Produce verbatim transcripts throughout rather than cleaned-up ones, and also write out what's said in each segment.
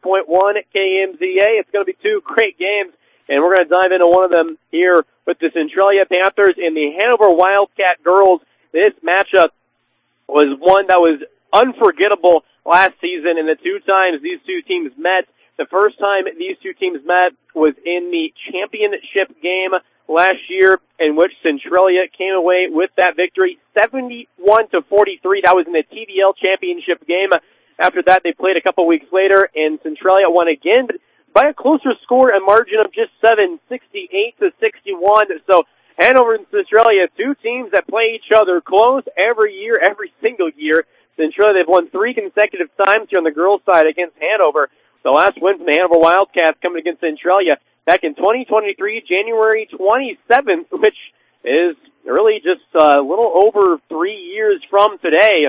point one K M Z A. It's going to be two great games, and we're going to dive into one of them here with the Centralia Panthers and the Hanover Wildcat girls. This matchup was one that was unforgettable last season, and the two times these two teams met, the first time these two teams met was in the championship game last year, in which Centralia came away with that victory, seventy-one to forty-three. That was in the T V L championship game. After that, they played a couple weeks later, and Centralia won again by a closer score, a margin of just seven, sixty-eight to sixty-one. So Hanover and Centralia, two teams that play each other close every year, every single year. Centralia, they've won three consecutive times here on the girls' side against Hanover. The last win from the Hanover Wildcats coming against Centralia back in twenty twenty-three, January twenty-seventh, which is really just a little over three years from today.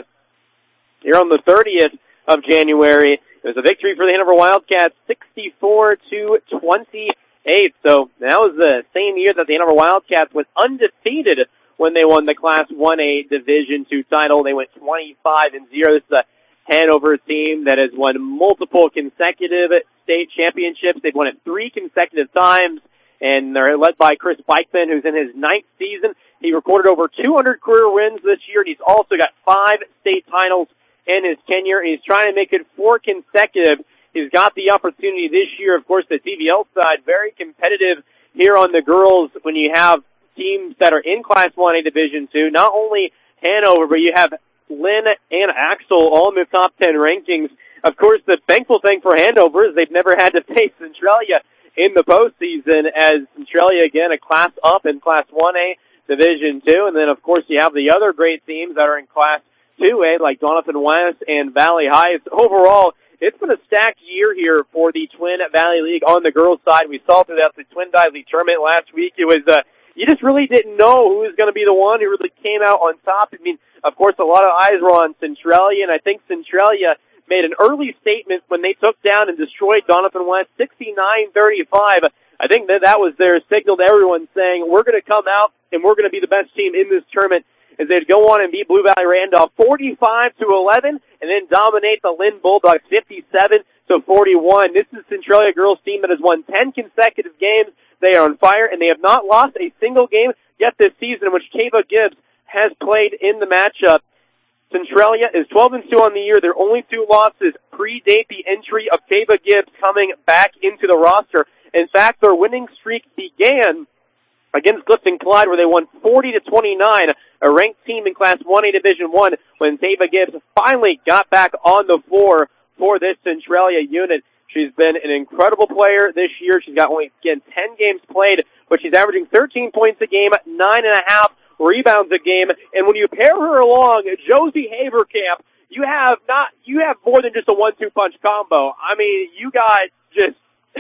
Here on the thirtieth of January, it was a victory for the Hanover Wildcats, sixty-four to twenty-eight. So that was the same year that the Hanover Wildcats was undefeated when they won the Class one A Division two title. They went twenty-five and zero. This is a Hanover team that has won multiple consecutive state championships. They've won it three consecutive times, and they're led by Chris Bikeman, who's in his ninth season. He recorded over two hundred career wins this year, and he's also got five state titles in his tenure. He's trying to make it four consecutive. He's got the opportunity this year. Of course, the T V L side, very competitive here on the girls when you have teams that are in Class one A Division two. Not only Hanover, but you have Lynn and Axel all in the top ten rankings. Of course, the thankful thing for Hanover is they've never had to face Centralia in the postseason, as Centralia, again, a class up in Class one A Division two. And then, of course, you have the other great teams that are in Class two A, like Doniphan West and Valley High. So overall, it's been a stacked year here for the Twin Valley League on the girls' side. We saw throughout the Twin Valley League tournament last week, it was, uh, you just really didn't know who was going to be the one who really came out on top. I mean, of course, a lot of eyes were on Centralia, and I think Centralia made an early statement when they took down and destroyed Doniphan West sixty-nine thirty-five. I think that that was their signal to everyone saying, we're going to come out and we're going to be the best team in this tournament, as they'd go on and beat Blue Valley Randolph forty-five to eleven and then dominate the Lynn Bulldogs fifty-seven to forty-one. This is Centralia girls team that has won ten consecutive games. They are on fire, and they have not lost a single game yet this season in which Tava Gibbs has played in the matchup. Centralia is twelve and two on the year. Their only two losses predate the entry of Tava Gibbs coming back into the roster. In fact, their winning streak began against Clifton Clyde, where they won forty to twenty-nine, a ranked team in Class one A Division one, when Tava Gibbs finally got back on the floor for this Centralia unit. She's been an incredible player this year. She's got only, again, ten games played, but she's averaging thirteen points a game, nine and a half rebounds a game. And when you pair her along Josie Haverkamp, you have not, you have more than just a one two punch combo. I mean, you got just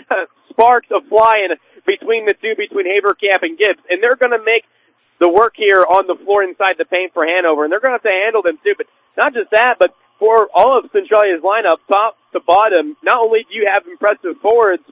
sparks of flying between the two, between Haverkamp and Gibbs, and they're going to make the work here on the floor inside the paint for Hanover, and they're going to have to handle them too. But not just that, but for all of Centralia's lineup, top to bottom, not only do you have impressive forwards,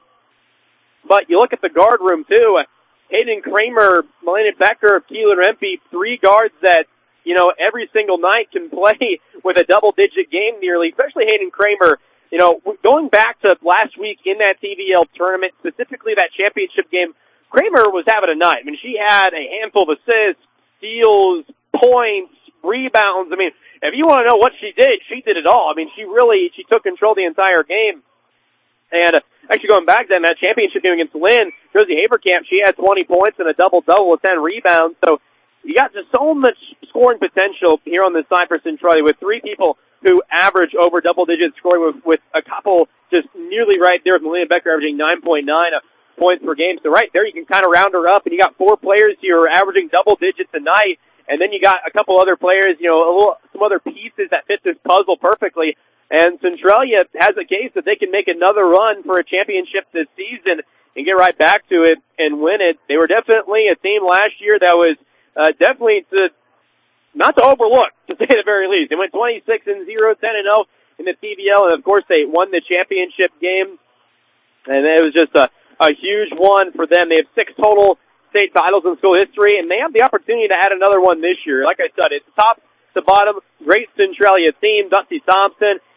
but you look at the guard room too. Hayden Kramer, Melanie Becker, Keelan Rempe, three guards that, you know, every single night can play with a double-digit game nearly, especially Hayden Kramer. You know, going back to last week in that T V L tournament, specifically that championship game, Kramer was having a night. I mean, she had a handful of assists, steals, points, rebounds. I mean, if you want to know what she did, she did it all. I mean, she really, she took control of the entire game. And uh, actually going back then, that championship game against Lynn, Josie Haverkamp, she had twenty points and a double-double with ten rebounds. So you got just so much scoring potential here on this side for Centralia with three people who average over double-digit scoring with, with a couple just nearly right there with Melina Becker averaging nine point nine points per game. So right there you can kind of round her up, and you got four players here averaging double digits a night, and then you got a couple other players, you know, a little, some other pieces that fit this puzzle perfectly. And Centralia has a case that they can make another run for a championship this season and get right back to it and win it. They were definitely a team last year that was uh, definitely to not to overlook, to say the very least. They went twenty-six and zero, ten and oh in the T V L, and of course they won the championship game. And it was just a, a huge one for them. They have six total state titles in school history, and they have the opportunity to add another one this year. Like I said, it's top to bottom, great Centralia team. Dusty Thompson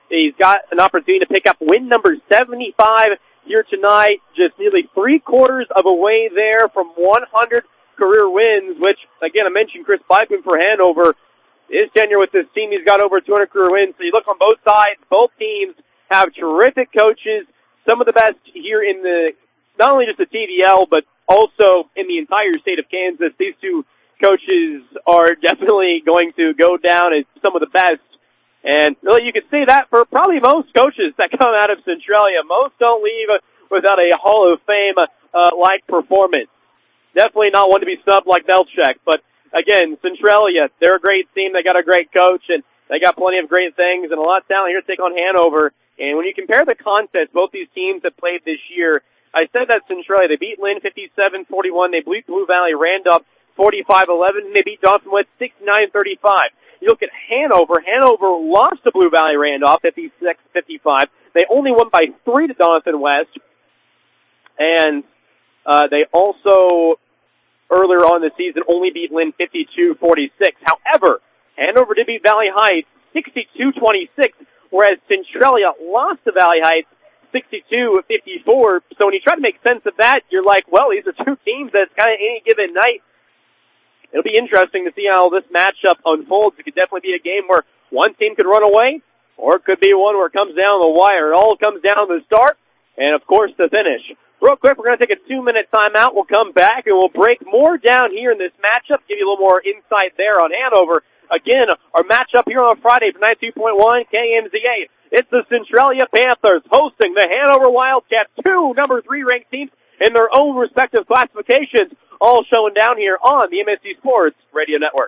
He's got an opportunity to pick up win number seventy-five here tonight, just nearly three quarters of a way there from one hundred career wins, which, again, I mentioned Chris Pipin for Hanover. His tenure with this team, he's got over two hundred career wins. So you look on both sides, both teams have terrific coaches, some of the best here in the, not only just the T V L, but also in the entire state of Kansas. These two coaches are definitely going to go down as some of the best. And really, you could say that for probably most coaches that come out of Centralia. Most don't leave without a Hall of Fame-like uh, performance. Definitely not one to be snubbed like Belchek. But, again, Centralia, they're a great team. They got a great coach, and they got plenty of great things and a lot of talent here to take on Hanover. And when you compare the contest, both these teams have played this year, I said that Centralia, they beat Lynn fifty-seven forty-one. They beat Blue Valley Randolph forty-five eleven, and they beat Dawson West sixty-nine thirty-five. You look at Hanover. Hanover lost to Blue Valley Randolph fifty-six fifty-five. They only won by three to Dawson West. And uh, they also, earlier on in the season, only beat Lynn fifty-two forty-six. However, Hanover did beat Valley Heights sixty-two twenty-six, whereas Centralia lost to Valley Heights sixty-two fifty-four. So when you try to make sense of that, you're like, well, these are two teams that's kind of any given night. It'll be interesting to see how this matchup unfolds. It could definitely be a game where one team could run away, or it could be one where it comes down the wire. It all comes down to the start, and, of course, the finish. Real quick, we're going to take a two-minute timeout. We'll come back, and we'll break more down here in this matchup, give you a little more insight there on Hanover. Again, our matchup here on Friday for ninety-two point one K M Z A. It's the Centralia Panthers hosting the Hanover Wildcats, two number three ranked teams in their own respective classifications, all showing down here on the M S C Sports Radio Network.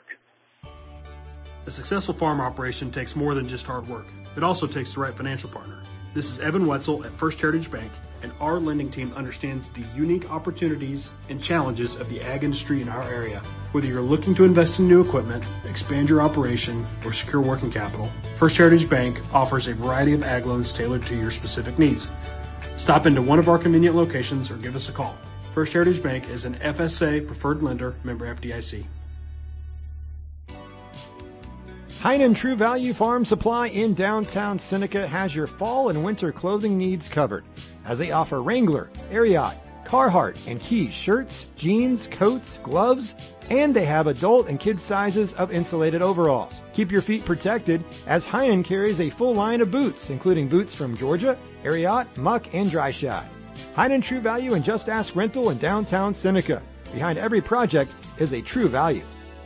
A successful farm operation takes more than just hard work. It also takes the right financial partner. This is Evan Wetzel at First Heritage Bank, and our lending team understands the unique opportunities and challenges of the ag industry in our area. Whether you're looking to invest in new equipment, expand your operation, or secure working capital, First Heritage Bank offers a variety of ag loans tailored to your specific needs. Stop into one of our convenient locations or give us a call. First Heritage Bank is an F S A preferred lender, member F D I C. Heinen True Value Farm Supply in downtown Seneca has your fall and winter clothing needs covered, as they offer Wrangler, Ariat, Carhartt, and Key shirts, jeans, coats, gloves, and they have adult and kid sizes of insulated overalls. Keep your feet protected, as Heinen carries a full line of boots, including boots from Georgia, Ariat, Muck, and Dry Shod. Heinen True Value and Just Ask Rental in downtown Seneca. Behind every project is a true value.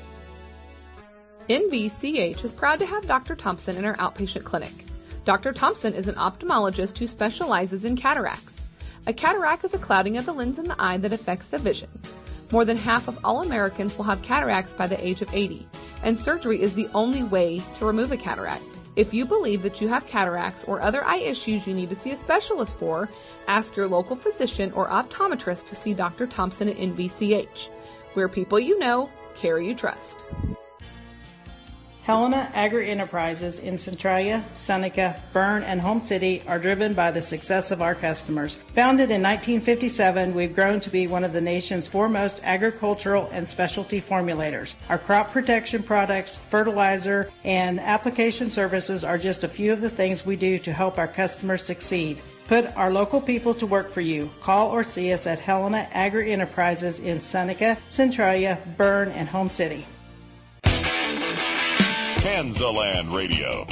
N V C H is proud to have Doctor Thompson in our outpatient clinic. Doctor Thompson is an ophthalmologist who specializes in cataracts. A cataract is a clouding of the lens in the eye that affects the vision. More than half of all Americans will have cataracts by the age of eighty, and surgery is the only way to remove a cataract. If you believe that you have cataracts or other eye issues you need to see a specialist for, ask your local physician or optometrist to see Doctor Thompson at N V C H. We're people you know, care you trust. Helena Agri-Enterprises in Centralia, Seneca, Berne, and Home City are driven by the success of our customers. Founded in nineteen fifty-seven, we've grown to be one of the nation's foremost agricultural and specialty formulators. Our crop protection products, fertilizer, and application services are just a few of the things we do to help our customers succeed. Put our local people to work for you. Call or see us at Helena Agri-Enterprises in Seneca, Centralia, Berne, and Home City. Kansaland Radio.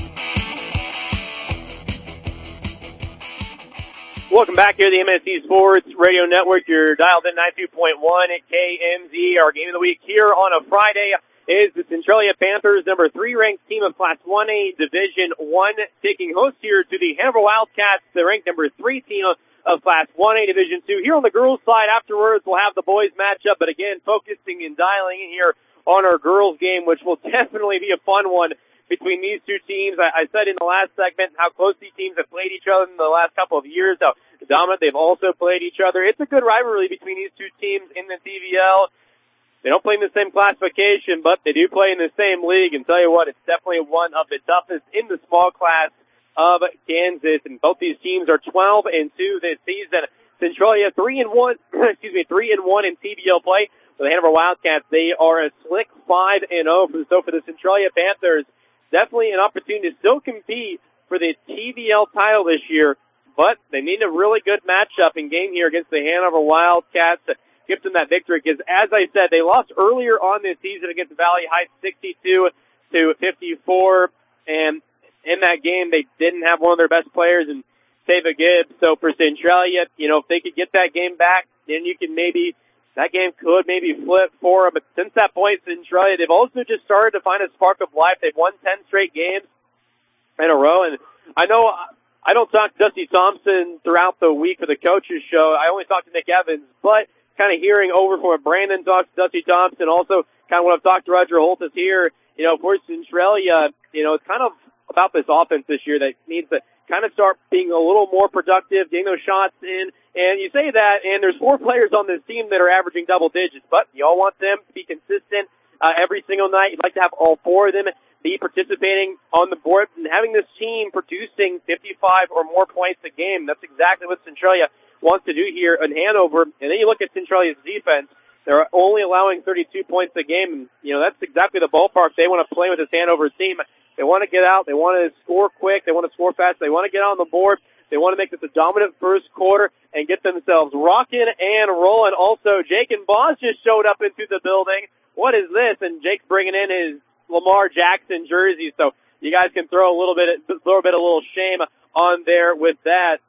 Welcome back here to the M S C Sports Radio Network. You're dialed in ninety-two point one at K M Z. Our game of the week here on a Friday is the Centralia Panthers, number three ranked team of Class one A Division one, taking host here to the Hanover Wildcats, the ranked number three team of, of Class one A Division two. Here on the girls' side, afterwards, we'll have the boys matchup, but again, focusing and dialing in here on our girls' game, which will definitely be a fun one between these two teams. I, I said in the last segment how close these teams have played each other in the last couple of years, how dominant they've also played each other. It's a good rivalry between these two teams in the T V L. They don't play in the same classification, but they do play in the same league, and tell you what, it's definitely one of the toughest in the small class of Kansas, and both these teams are twelve and two this season. Centralia three and one, excuse me, three and one in T V L play. For the Hanover Wildcats, they are a slick five and oh. So for the Centralia Panthers, definitely an opportunity to still compete for the T V L title this year, but they need a really good matchup in game here against the Hanover Wildcats to give them that victory, because as I said, they lost earlier on this season against Valley Heights sixty-two to fifty-four, and in that game they didn't have one of their best players in Tava Gibbs. So for Centralia, you know, if they could get that game back, then you can maybe, that game could maybe flip for them. But since that point, Centralia, they've also just started to find a spark of life. They've won ten straight games in a row, and I know I don't talk to Dusty Thompson throughout the week for the coaches show. I only talk to Nick Evans, but kind of hearing over from what Brandon talks to Dusty Thompson, also kind of what I've talked to Roger Holtis here, you know, for Centralia, you know, it's kind of about this offense this year that needs to kind of start being a little more productive, getting those shots in. And you say that, and there's four players on this team that are averaging double digits, but you all want them to be consistent uh, every single night. You'd like to have all four of them be participating on the board and having this team producing fifty-five or more points a game. That's exactly what Centralia wants to do here in Hanover. And then you look at Centralia's defense. They're only allowing thirty-two points a game. And, you know, that's exactly the ballpark they want to play with this Hanover team. They want to get out. They want to score quick. They want to score fast. They want to get on the board. They want to make this a dominant first quarter and get themselves rocking and rolling. Also, Jake and Boss just showed up into the building. What is this? And Jake's bringing in his Lamar Jackson jersey. So you guys can throw a little bit, a little bit, a little shame on there with that.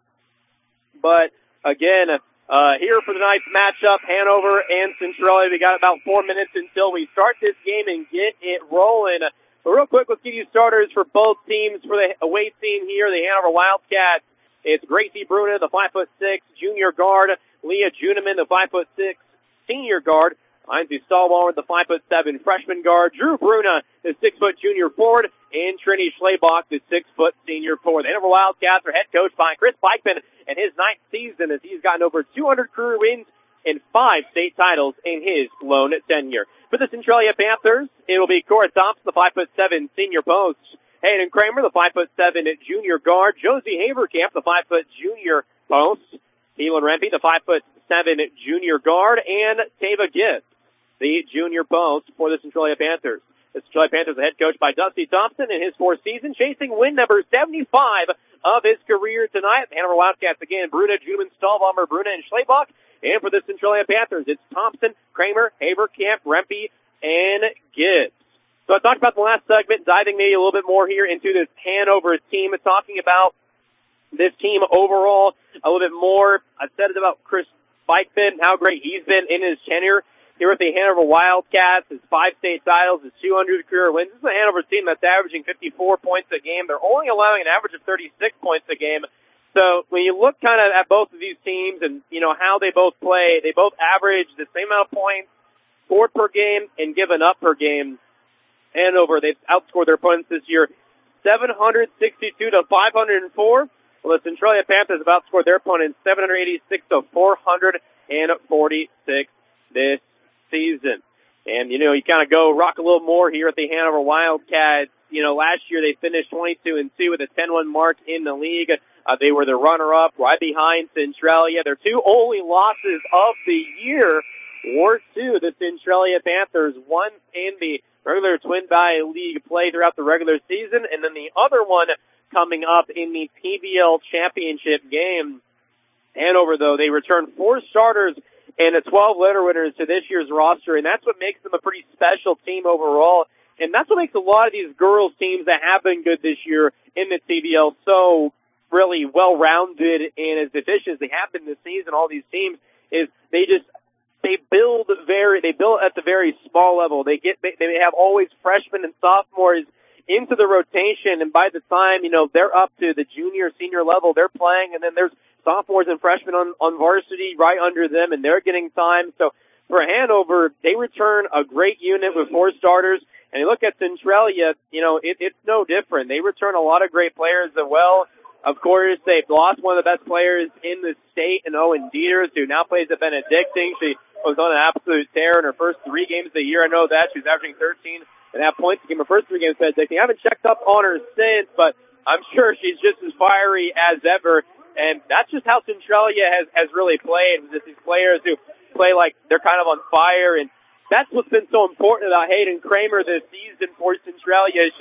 But again, uh, here for tonight's matchup, Hanover and Centralia. We got about four minutes until we start this game and get it rolling. But real quick, let's give you starters for both teams. For the away team here, the Hanover Wildcats, it's Gracie Bruna, the five foot six junior guard, Leah Juneman, the five foot six senior guard, Lindsay Stallbauer, the five foot seven freshman guard, Drew Bruna, the six foot junior forward, and Trini Schlebach, the six foot senior forward. The Hanover Wildcats are head coached by Chris Pikeman in his ninth season, as he's gotten over two hundred career wins and five state titles in his lone tenure. For the Centralia Panthers, it will be Cora Thompson, the five foot seven senior post, Hayden Kramer, the five foot seven junior guard, Josie Haverkamp, the five foot junior post, Keelan Rempe, the five foot seven junior guard, and Tava Gibbs, the junior post for the Centralia Panthers. The Centralia Panthers are head coached by Dusty Thompson in his fourth season, chasing win number seventy-five of his career tonight. Hanover Wildcats again, Bruna, Juneman, Stallbauer, Bruna, and Schlebach. And for the Centralia Panthers, it's Thompson, Kramer, Haverkamp, Rempe, and Gibbs. So I talked about the last segment, diving maybe a little bit more here into this Hanover team and talking about this team overall a little bit more. I said it about Chris Bikefin, how great he's been in his tenure here with the Hanover Wildcats, his five state titles, his two hundred career wins. This is a Hanover team that's averaging fifty-four points a game. They're only allowing an average of thirty-six points a game. So when you look kind of at both of these teams and, you know, how they both play, they both average the same amount of points scored per game and given up per game. Hanover, they've outscored their opponents this year seven hundred sixty-two to five hundred four. Well, the Centralia Panthers have outscored their opponents seven hundred eighty-six to four hundred forty-six this season. And, you know, you kind of go rock a little more here at the Hanover Wildcats. You know, last year they finished twenty-two and two with a ten one mark in the league. Uh, they were the runner-up right behind Centralia. Their two only losses of the year were to the Centralia Panthers, one in the regular Twin Valley League play throughout the regular season, and then the other one coming up in the P B L championship game. Hanover, though, they returned four starters and the twelve letter winners to this year's roster, and that's what makes them a pretty special team overall. And that's what makes a lot of these girls teams that have been good this year in the T B L so really well-rounded and as efficient as they have been this season. All these teams is they just they build very they build at the very small level. They get they have always freshmen and sophomores into the rotation, and by the time you know they're up to the junior senior level, they're playing, and then there's sophomores and freshmen on on varsity right under them, and they're getting time. So for Hanover, they return a great unit with four starters. And you look at Centralia, you know, it, it's no different. They return a lot of great players as well. Of course, they've lost one of the best players in the state, in Owen Dieters, who now plays at Benedictine. She was on an absolute tear in her first three games of the year. I know that. She's averaging thirteen and a half points a game. Her first three games at Benedictine. I haven't checked up on her since, but I'm sure she's just as fiery as ever. And that's just how Centralia has, has really played, with these players who play like they're kind of on fire. And that's what's been so important about Hayden Kramer this season for Centralia. She's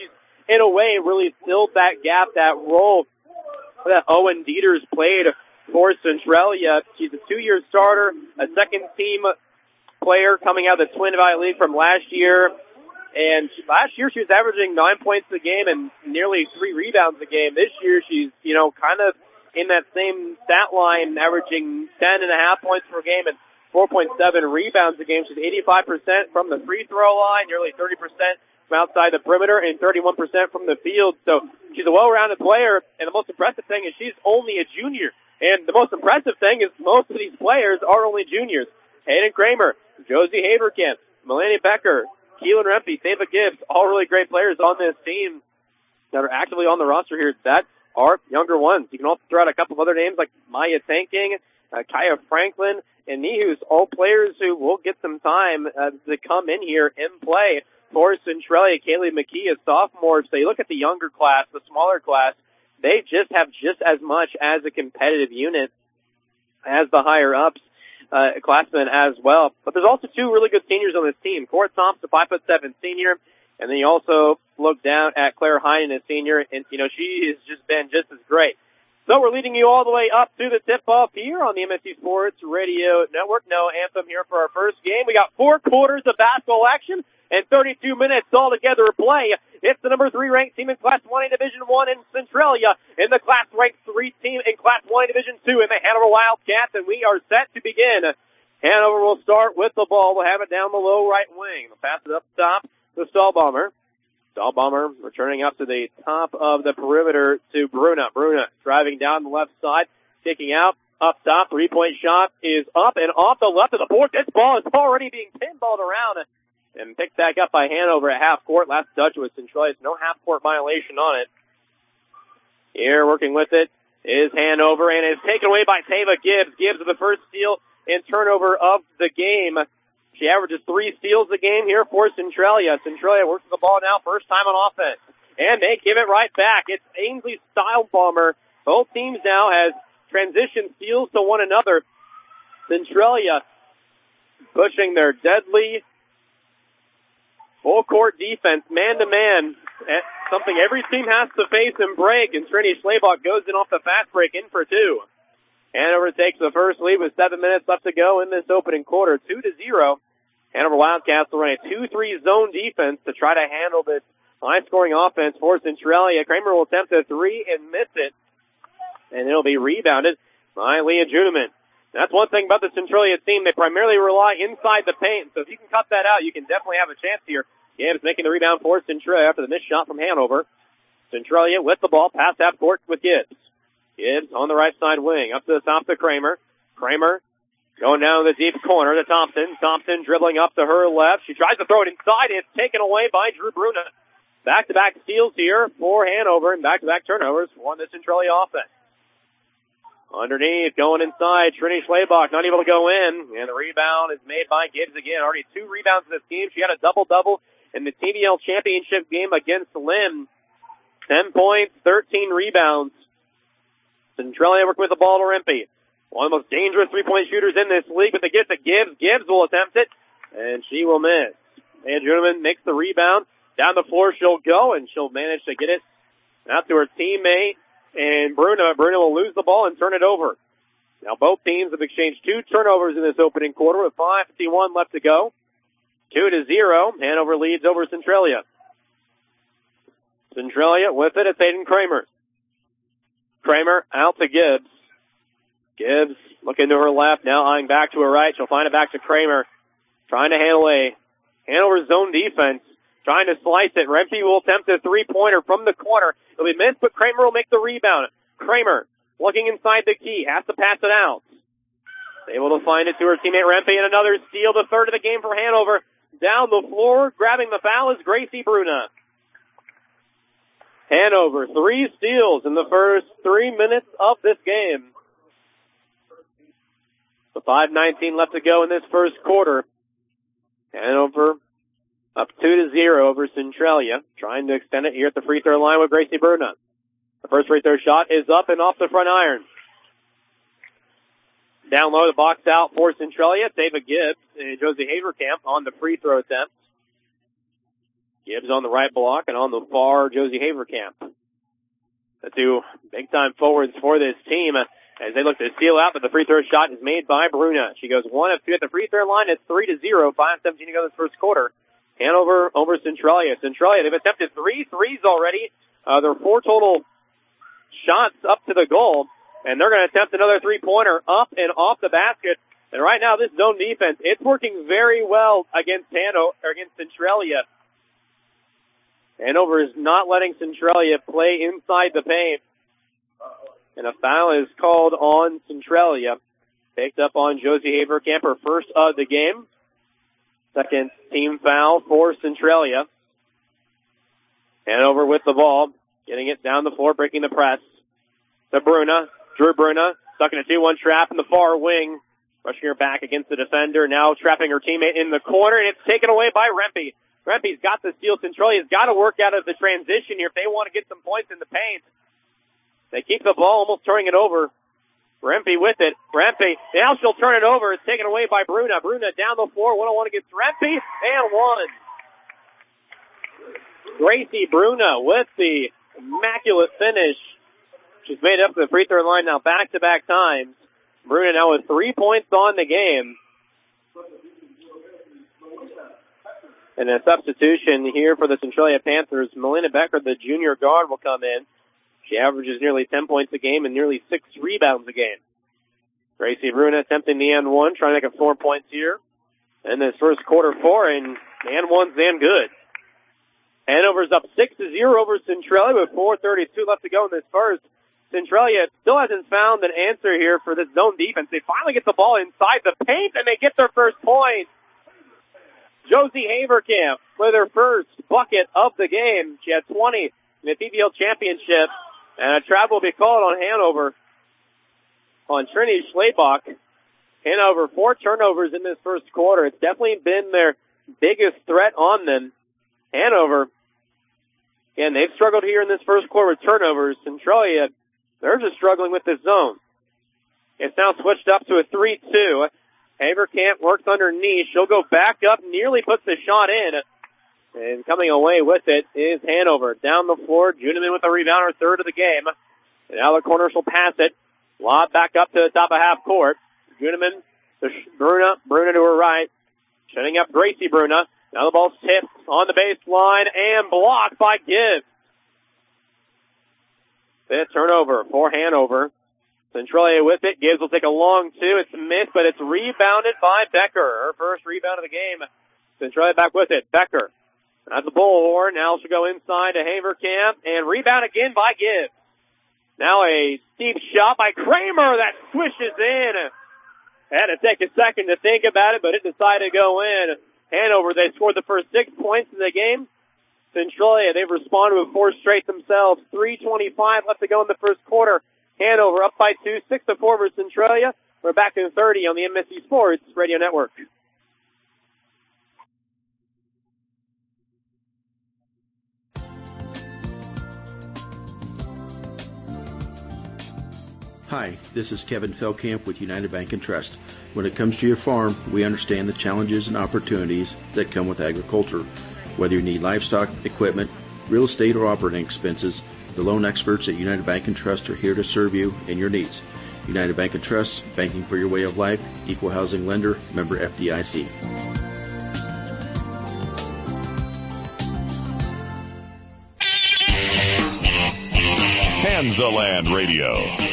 in a way, really filled that gap, that role that Owen Dieters played for Centralia. She's a two-year starter, a second-team player coming out of the Twin Valley League from last year. And last year she was averaging nine points a game and nearly three rebounds a game. This year she's, you know, kind of in that same stat line, averaging ten and a half points per game and four point seven rebounds a game. She's eighty-five percent from the free throw line, nearly thirty percent from outside the perimeter, and thirty-one percent from the field. So she's a well-rounded player, and the most impressive thing is she's only a junior. And the most impressive thing is most of these players are only juniors. Hayden Kramer, Josie Haberkamp, Melanie Becker, Keelan Rempe, Tava Gibbs, all really great players on this team that are actively on the roster here. That are younger ones. You can also throw out a couple of other names like Maya Tanking, uh, Kaya Franklin, and Nihus, all players who will get some time uh, to come in here and play for Centralia. Kaylee McKee, a sophomore. So you look at the younger class, the smaller class, they just have just as much as a competitive unit as the higher-ups. Uh, classmen as well. But there's also two really good seniors on this team. Cora Thompson, five foot seven senior, and then you also look down at Claire Heinen, a senior, and, you know, she has just been just as great. So we're leading you all the way up to the tip-off here on the M S C Sports Radio Network. No anthem here for our first game. We got four quarters of basketball action and thirty-two minutes altogether to play. It's the number three ranked team in Class one A Division one in Centralia, and the Class ranked three team in Class one A Division two in the Hanover Wildcats, and we are set to begin. Hanover will start with the ball. We'll have it down the low right wing. We'll pass it up top to Stahlbomber. Stahlbomber returning up to the top of the perimeter to Bruna. Bruna driving down the left side, kicking out. Up top, three-point shot is up and off the left of the board. This ball is already being pinballed around and picked back up by Hanover at half court. Last touch was Centralia. No half court violation on it. Here working with it is Hanover, and it's taken away by Tava Gibbs. Gibbs with the first steal and turnover of the game. She averages three steals a game here for Centralia. Centralia works the ball now, first time on offense. And they give it right back. It's Ainsley Stahlbomber. Both teams now has transition steals to one another. Centralia pushing their deadly full court defense, man to man, something every team has to face and break, and Trinity Schlabach goes in off the fast break in for two. Hanover takes the first lead with seven minutes left to go in this opening quarter, two to zero. Hanover Wildcats will run a two three zone defense to try to handle this high-scoring offense for Centralia. Kramer will attempt a three and miss it, and it'll be rebounded by Leah Juneman. That's one thing about the Centralia team. They primarily rely inside the paint, so if you can cut that out, you can definitely have a chance here. Gibbs making the rebound for Centralia after the missed shot from Hanover. Centralia with the ball, pass half court with Gibbs. Gibbs on the right side wing, up to the top to Kramer. Kramer going down to the deep corner to Thompson. Thompson dribbling up to her left. She tries to throw it inside. It's taken away by Drew Bruna. Back-to-back steals here for Hanover and back-to-back turnovers for the Centralia offense. Underneath, going inside, Trinity Schlabach not able to go in, and the rebound is made by Gibbs again. Already two rebounds in this game. She had a double-double in the T V L championship game against Lynn. Ten points, thirteen rebounds. Centralia working with the ball to Rempe. One of the most dangerous three-point shooters in this league, but they get to Gibbs. Gibbs will attempt it, and she will miss. And Juneman makes the rebound. Down the floor she'll go, and she'll manage to get it out to her teammate. And Bruna, Bruna will lose the ball and turn it over. Now both teams have exchanged two turnovers in this opening quarter with five fifty-one left to go. Two to zero. Hanover leads over Centralia. Centralia with it. It's Hayden Kramer. Kramer out to Gibbs. Gibbs looking to her left, now eyeing back to her right. She'll find it back to Kramer. Trying to handle a Hanover zone defense. Trying to slice it. Rempe will attempt a three-pointer from the corner. It'll be missed, but Kramer will make the rebound. Kramer looking inside the key. Has to pass it out. Able to find it to her teammate Rempe, and another steal. The third of the game for Hanover. Down the floor, grabbing the foul is Gracie Bruna. Hanover, three steals in the first three minutes of this game. So five nineteen left to go in this first quarter. Hanover up two to zero over Centralia. Trying to extend it here at the free throw line with Gracie Bruna. The first free throw shot is up and off the front iron. Down low, the box out for Centralia. Tava Gibbs and Josie Haverkamp on the free throw attempt. Gibbs on the right block, and on the far, Josie Haverkamp. The two big-time forwards for this team as they look to seal out, but the free throw shot is made by Bruna. She goes one of two at the free throw line. It's three to zero. five seventeen to go in this first quarter. Hanover over Centralia. Centralia, they've attempted three threes already. Uh, there are four total shots up to the goal, and they're going to attempt another three-pointer up and off the basket. And right now, this zone defense, it's working very well against Hanover, or against Centralia. Hanover is not letting Centralia play inside the paint. And a foul is called on Centralia. Picked up on Josie Haverkamp, her first of the game. Second team foul for Centralia. Hanover with the ball, getting it down the floor, breaking the press. To Bruna, Drew Bruna, stuck in a two one trap in the far wing. Rushing her back against the defender, now trapping her teammate in the corner, and it's taken away by Rempe. Rempe's got the steal. Centralia's got to work out of the transition here if they want to get some points in the paint. They keep the ball, almost turning it over. Rempe with it. Rempe, now she'll turn it over. It's taken away by Bruna. Bruna down the floor, one on one against Rempe, and one. Gracie Bruna with the immaculate finish. She's made up the free throw line now back-to-back times. Bruna now with three points on the game. And a substitution here for the Centralia Panthers. Melina Becker, the junior guard, will come in. She averages nearly ten points a game and nearly six rebounds a game. Gracie Bruna attempting the and one, trying to make it four points here. In this first quarter four, and the and one's and good. Hanover's up six to zero over Centralia with four thirty-two left to go in this first. Centralia still hasn't found an answer here for this zone defense. They finally get the ball inside the paint, and they get their first point. Josie Haverkamp with her first bucket of the game. She had twenty in the P B L championship, and a travel will be called on Hanover, on Trinity Schlebach. Hanover, four turnovers in this first quarter. It's definitely been their biggest threat on them. Hanover, and they've struggled here in this first quarter with turnovers. Centralia, they're just struggling with this zone. It's now switched up to a three two. Haverkamp works underneath. She'll go back up, nearly puts the shot in. And coming away with it is Hanover. Down the floor, Juniman with the rebound, her third of the game. And out of the corner, she'll pass it. Lob back up to the top of half court. Juniman to Bruna. Bruna to her right. Shutting up Gracie Bruna. Now the ball's tipped on the baseline and blocked by Gibbs. Fifth turnover for Hanover. Centralia with it. Gibbs will take a long two. It's missed, but it's rebounded by Becker. Her first rebound of the game. Centralia back with it. Becker at the bullhorn. Now she'll go inside to Haverkamp and rebound again by Gibbs. Now a steep shot by Kramer that swishes in. Had to take a second to think about it, but it decided to go in. Hanover, they scored the first six points in the game. Centralia, they've responded with four straight themselves. three twenty-five left to go in the first quarter. Hanover up by two, six to four for Centralia. We're back in thirty on the M S C Sports Radio Network. Hi, this is Kevin Feldkamp with United Bank and Trust. When it comes to your farm, we understand the challenges and opportunities that come with agriculture. Whether you need livestock, equipment, real estate, or operating expenses, the loan experts at United Bank and Trust are here to serve you and your needs. United Bank and Trust, banking for your way of life, equal housing lender, member F D I C. Kansaland Radio.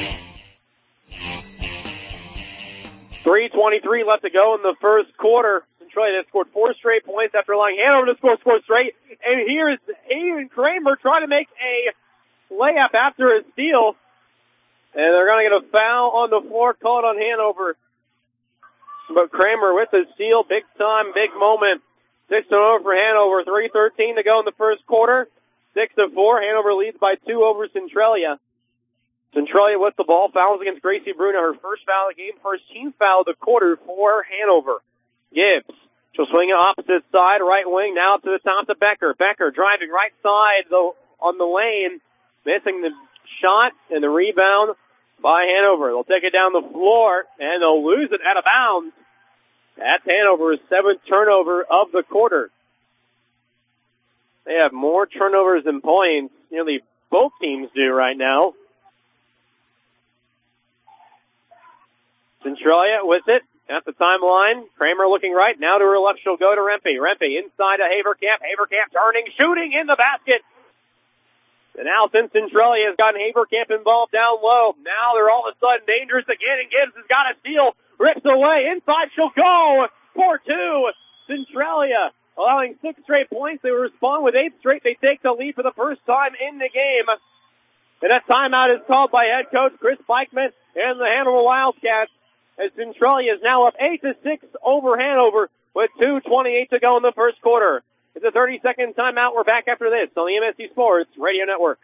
three twenty-three left to go in the first quarter. Centralia has scored four straight points after allowing Hanover to score four straight. And here's Aiden Kramer trying to make a layup after a steal. And they're going to get a foul on the floor called on Hanover. But Kramer with the steal, big time, big moment. Six to over for Hanover. three thirteen to go in the first quarter. Six to four. Hanover leads by two over Centralia. Centralia with the ball, fouls against Gracie Bruna, her first foul of the game, first team foul of the quarter for Hanover. Gibbs, she'll swing it opposite side, right wing, now to the top to Becker. Becker driving right side the, on the lane, missing the shot and the rebound by Hanover. They'll take it down the floor, and they'll lose it out of bounds. That's Hanover's seventh turnover of the quarter. They have more turnovers than points. Nearly both teams do right now. Centralia with it at the timeline. Kramer looking right. Now to her left, she'll go to Rempe. Rempe inside to Haverkamp. Haverkamp turning, shooting in the basket. And now since Centralia has gotten Haverkamp involved down low, now they're all of a sudden dangerous again, and Gibbs has got a steal. Rips away. Inside she'll go. four two. Centralia allowing six straight points. They respond with eight straight. They take the lead for the first time in the game. And a timeout is called by head coach Chris Bikeman and the Hanover Wildcats, as Centralia is now up eight to six over Hanover with two twenty-eight to go in the first quarter. It's a thirty-second timeout. We're back after this on the M S C Sports Radio Network.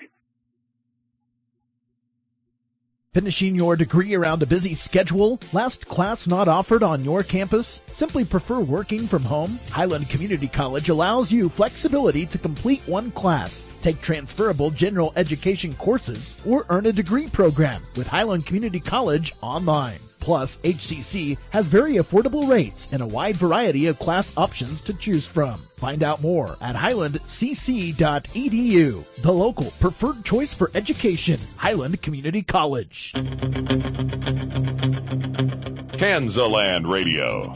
Finishing your degree around a busy schedule? Last class not offered on your campus? Simply prefer working from home? Highland Community College allows you flexibility to complete one class, take transferable general education courses, or earn a degree program with Highland Community College online. Plus, H C C has very affordable rates and a wide variety of class options to choose from. Find out more at highland c c dot e d u, the local preferred choice for education, Highland Community College. Kansaland Radio.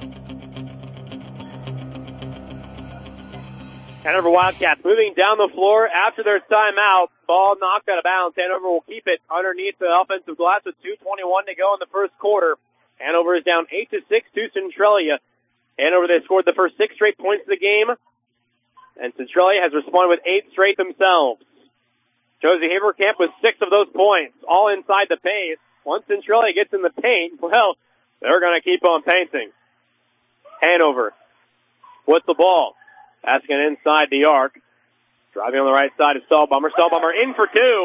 Hanover Wildcats moving down the floor after their timeout. Ball knocked out of bounds. Hanover will keep it underneath the offensive glass with two twenty-one to go in the first quarter. Hanover is down eight to six to Centralia. Hanover, they scored the first six straight points of the game, and Centralia has responded with eight straight themselves. Josie Haverkamp with six of those points, all inside the paint. Once Centralia gets in the paint, well, they're going to keep on painting. Hanover with the ball. Asking inside the arc. Driving on the right side of Stahlbomber. Stahlbomber in for two.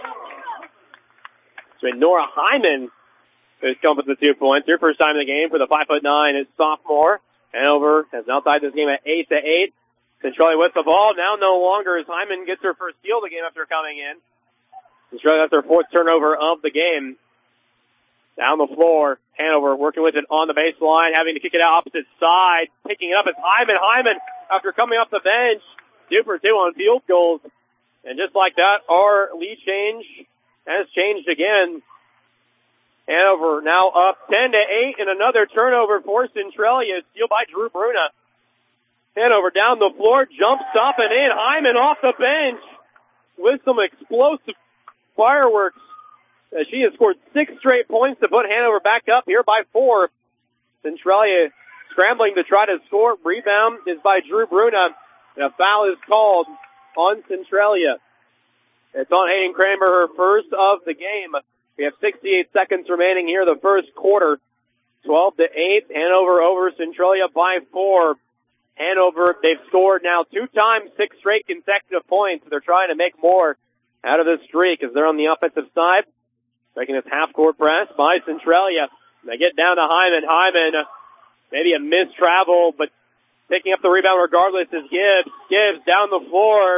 It's been Nora Hyman who's come with the two points. Her first time in the game for the five foot nine is sophomore. Hanover has now tied this game at eight to eight. Centralia with the ball. Now no longer as Hyman gets her first steal of the game after coming in. Centralia has their fourth turnover of the game. Down the floor, Hanover working with it on the baseline, having to kick it out opposite side. Picking it up is Hyman. Hyman, after coming off the bench, two for two on field goals. And just like that, our lead change has changed again. Hanover now up ten to eight, and another turnover for Centralia. Steal by Drew Bruna. Hanover down the floor, jumps up and in. Hyman off the bench with some explosive fireworks. As she has scored six straight points to put Hanover back up here by four. Centralia scrambling to try to score. Rebound is by Drew Bruna. And a foul is called on Centralia. It's on Hayden Kramer, her first of the game. We have sixty-eight seconds remaining here, the first quarter. twelve to eight. Hanover over Centralia by four. Hanover, they've scored now two times, six straight consecutive points. They're trying to make more out of this streak as they're on the offensive side. Making this half-court press by Centralia. They get down to Hyman. Hyman, maybe a missed travel, but picking up the rebound regardless is Gibbs. Gibbs down the floor.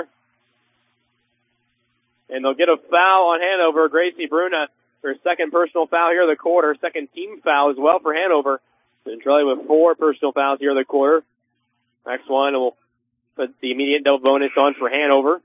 And they'll get a foul on Hanover. Gracie Bruna, her second personal foul here in the quarter. Second team foul as well for Hanover. Centralia with four personal fouls here in the quarter. Next one will put the immediate double bonus on for Hanover.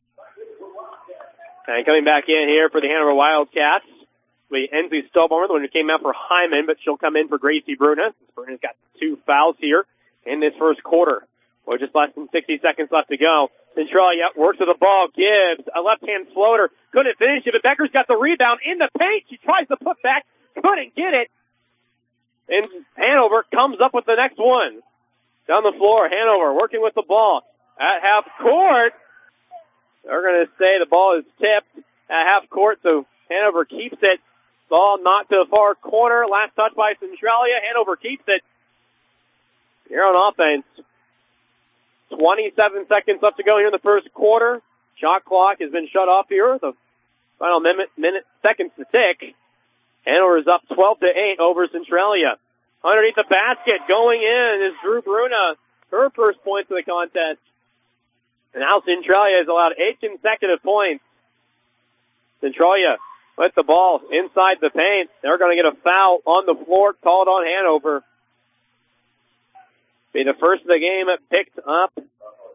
And coming back in here for the Hanover Wildcats, the Ensley Stahlbomber, the one who came out for Hyman, but she'll come in for Gracie Bruna. Bruna's got two fouls here in this first quarter. Well, just less than sixty seconds left to go. Centralia works with the ball. Gibbs, a left-hand floater. Couldn't finish it, but Becker's got the rebound in the paint. She tries to put back. Couldn't get it. And Hanover comes up with the next one. Down the floor, Hanover working with the ball at half court. They're going to say the ball is tipped at half court, so Hanover keeps it. Ball knocked to the far corner. Last touch by Centralia. Hanover keeps it. Here on offense. twenty-seven seconds left to go here in the first quarter. Shot clock has been shut off here. The final minute, minute seconds to tick. Hanover is up twelve to eight over Centralia. Underneath the basket, going in is Drew Bruna. Her first points of the contest. And now Centralia has allowed eight consecutive points. Centralia with the ball inside the paint. They're going to get a foul on the floor called on Hanover. Be the first of the game picked up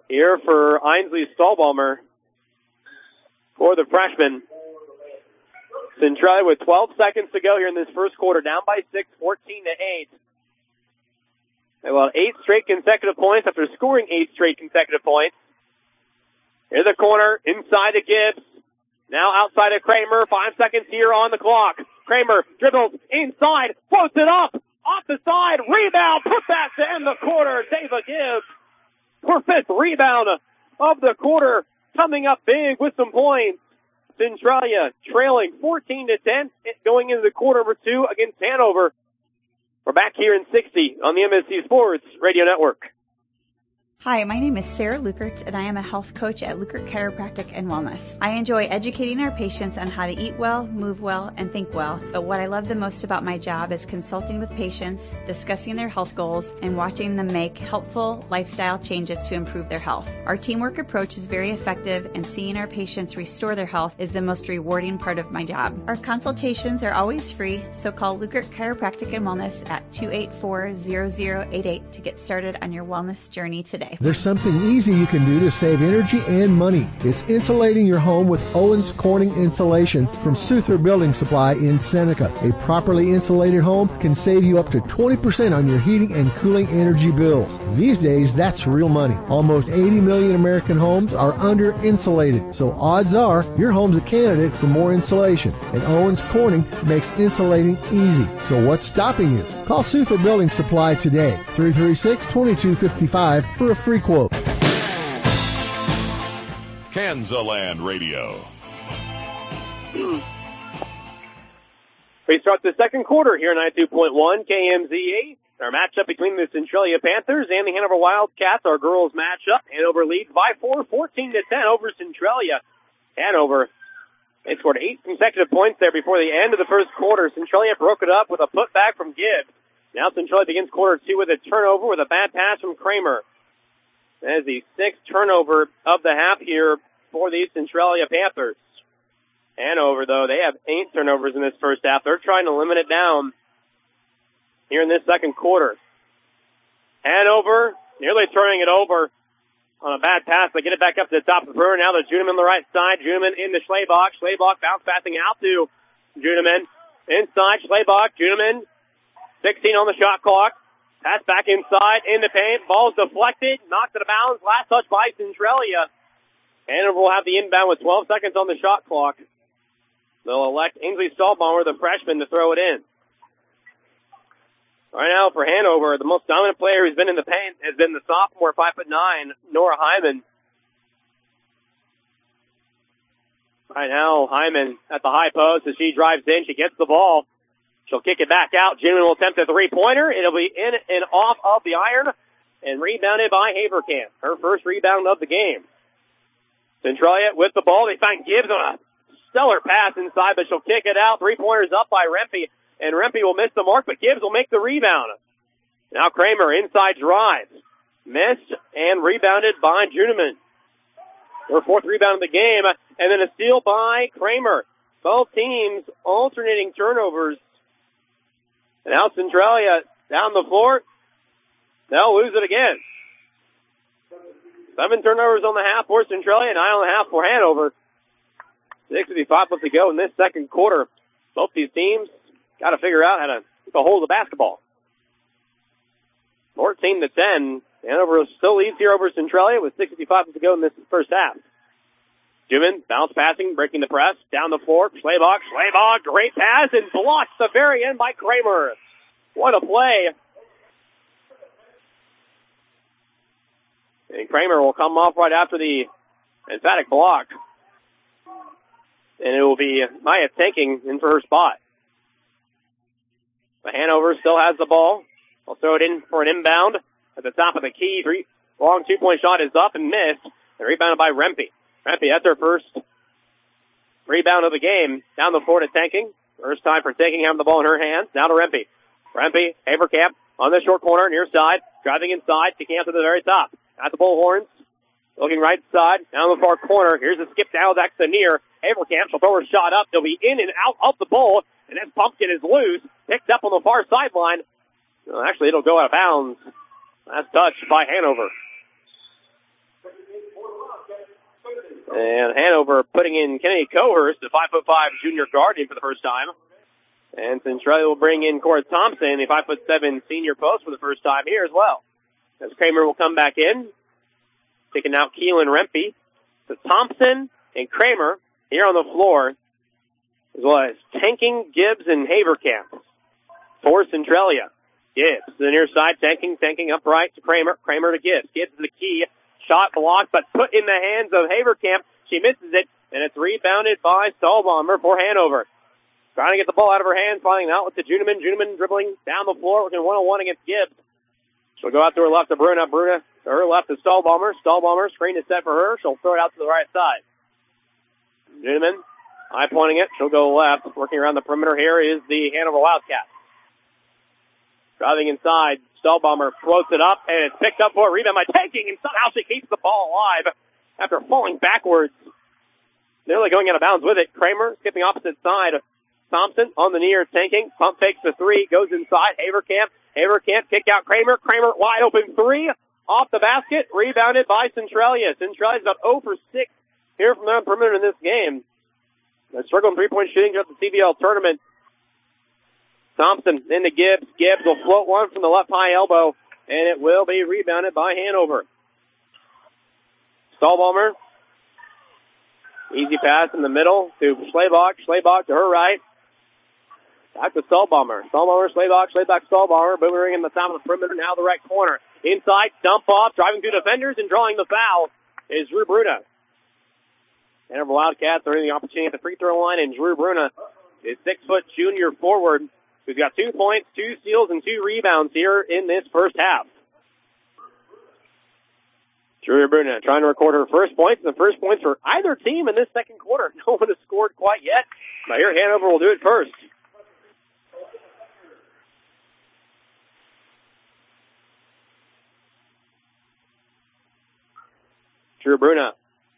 here for Ainsley Stahlbaumer for the freshman. Centralia with twelve seconds to go here in this first quarter, down by six, fourteen to eight. They allowed eight straight consecutive points after scoring eight straight consecutive points. Here's the corner, inside to Gibbs. Now outside of Kramer, five seconds here on the clock. Kramer dribbles inside, floats it up, off the side, rebound, put back to end the quarter. Dava Gibbs, her fifth rebound of the quarter, coming up big with some points. Centralia trailing fourteen to ten, going into the quarter number two against Hanover. We're back here in sixty on the M S C Sports Radio Network. Hi, my name is Sarah Lukert, and I am a health coach at Lukert Chiropractic and Wellness. I enjoy educating our patients on how to eat well, move well, and think well, but what I love the most about my job is consulting with patients, discussing their health goals, and watching them make helpful lifestyle changes to improve their health. Our teamwork approach is very effective, and seeing our patients restore their health is the most rewarding part of my job. Our consultations are always free, so call Lukert Chiropractic and Wellness at two eight four, zero zero eight eight to get started on your wellness journey today. There's something easy you can do to save energy and money. It's insulating your home with Owens Corning Insulation from Suther Building Supply in Seneca. A properly insulated home can save you up to twenty percent on your heating and cooling energy bills. These days, that's real money. Almost eighty million American homes are under-insulated, so odds are your home's a candidate for more insulation. And Owens Corning makes insulating easy. So what's stopping you? Call Suther Building Supply today, three three six, two two five five, for a free quote. Kansaland Radio. We start the second quarter here, ninety-two point one K M Z A. Our matchup between the Centralia Panthers and the Hanover Wildcats, our girls matchup. Hanover leads by four, fourteen to ten over Centralia. Hanover, they scored eight consecutive points there before the end of the first quarter. Centralia broke it up with a putback from Gibbs. Now Centralia begins quarter two with a turnover with a bad pass from Kramer. That is the sixth turnover of the half here for the Centralia Panthers. Hanover, though, they have eight turnovers in this first half. They're trying to limit it down here in this second quarter. Hanover nearly turning it over on a bad pass. They get it back up to the top of the perimeter. Now the Juneman on the right side. Juneman into Schlebach. Schlebach bounce passing out to Juneman. Inside Schlebach. Juneman, sixteen on the shot clock. Pass back inside in the paint. Ball's deflected. Knocked it out of bounds. Last touch by Centralia. Hanover will have the inbound with twelve seconds on the shot clock. They'll elect Ainsley Stahlbaumer, the freshman, to throw it in. Right now for Hanover, the most dominant player who's been in the paint has been the sophomore, five foot nine, Nora Hyman. Right now, Hyman at the high post as she drives in. She gets the ball. She'll kick it back out. Jimmy will attempt a three-pointer. It'll be in and off of the iron and rebounded by Haverkamp. Her first rebound of the game. Centralia with the ball. They find Gibbs on a stellar pass inside, but she'll kick it out. Three-pointers up by Rempe, and Rempe will miss the mark, but Gibbs will make the rebound. Now Kramer inside drives. Missed and rebounded by Juneman. Her fourth rebound of the game, and then a steal by Kramer. Both teams alternating turnovers. And now Centralia down the floor. They'll lose it again. Seven turnovers on the half for Centralia, nine on the half for Hanover. six fifty-five left to go in this second quarter. Both these teams got to figure out how to keep a hold of the basketball. fourteen to ten. Hanover still leads here over Centralia with six fifty-five left to go in this first half. Juman, bounce passing, breaking the press, down the floor, Schlebach, Schlebach, great pass, and blocked the very end by Kramer. What a play. And Kramer will come off right after the emphatic block. And it will be Maya Tanking in for her spot. But Hanover still has the ball. They'll throw it in for an inbound at the top of the key. Three, long two-point shot is up and missed. And rebounded by Rempe. Rempe, that's her first rebound of the game. Down the floor to Tanking. First time for Tanking having the ball in her hands. Now to Rempe. Rempe, Haverkamp on the short corner, near side. Driving inside, taking out to the very top. At the Bullhorns. Looking right side, down the far corner. Here's a skip down back to near. Haverkamp, she'll throw her shot up. They'll be in and out of the bowl. And then Pumpkin is loose. Picked up on the far sideline. Well, actually, it'll go out of bounds. That's touched by Hanover. And Hanover putting in Kennedy Cohurst, the five foot five junior guardian for the first time. And Centralia will bring in Cora Thompson, the five foot seven senior post for the first time here as well. As Kramer will come back in, taking out Keelan Rempe. So Thompson and Kramer here on the floor, as well as Tanking, Gibbs, and Haverkamp for Centralia. Gibbs to the near side, tanking, tanking upright to Kramer. Kramer to Gibbs. Gibbs is the key. Shot blocked, but put in the hands of Haverkamp. She misses it, and it's rebounded by Stahlbomber for Hanover. Trying to get the ball out of her hands, finding out with the Juneman. Juneman dribbling down the floor, working one-on-one against Gibbs. She'll go out to her left to Bruna. Bruna to her left to Stahlbomber. Stahlbomber, screen is set for her. She'll throw it out to the right side. Juneman, high pointing it. She'll go left. Working around the perimeter here is the Hanover Wildcats. Driving inside, Stahlbomber floats it up, and it's picked up for a rebound by Tanking, and somehow she keeps the ball alive after falling backwards. Nearly going out of bounds with it. Kramer skipping opposite side. Thompson on the near Tanking. Pump fakes the three, goes inside. Haverkamp. Haverkamp kick out Kramer. Kramer wide open three. Off the basket. Rebounded by Centralia. Centralia's about zero for six here from the perimeter in this game. They're struggling three-point shooting throughout the C B L tournament. Thompson into Gibbs. Gibbs will float one from the left high elbow, and it will be rebounded by Hanover. Stahlbomber. Easy pass in the middle to Schlabach. Schlabach to her right. Back to Stahlbomber. Stahlbomber, Schlabach, Schlabach, Stahlbomber. Boomerang in the top of the perimeter, now the right corner. Inside, dump off, driving through defenders and drawing the foul is Drew Bruna. Hanover Wildcats are in the opportunity at the free throw line, and Drew Bruna is six-foot junior forward who's got two points, two steals, and two rebounds here in this first half. Drew Bruna trying to record her first points, and the first points for either team in this second quarter. No one has scored quite yet, but here Hanover will do it first. Drew Bruna.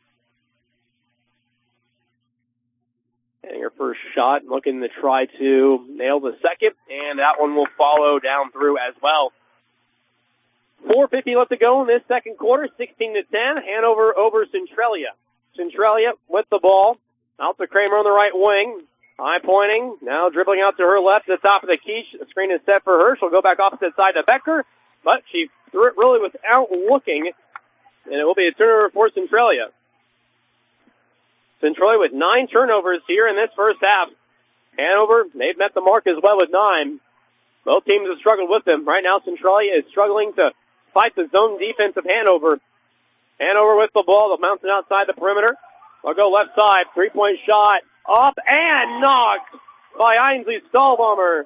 And her first shot, looking to try to nail the second, and that one will follow down through as well. four fifty left to go in this second quarter, sixteen to ten. Hanover over Centralia. Centralia with the ball. Out to Kramer on the right wing. High pointing. Now dribbling out to her left at the top of the key. The screen is set for her. She'll go back opposite side to Becker, but she threw it really without looking, and it will be a turnover for Centralia. Centralia with nine turnovers here in this first half. Hanover, they've met the mark as well with nine. Both teams have struggled with them. Right now, Centralia is struggling to fight the zone defense of Hanover. Hanover with the ball. They'll bounce it outside the perimeter. They'll go left side. Three-point shot. Up and knocked by Ainsley Stahlbomber.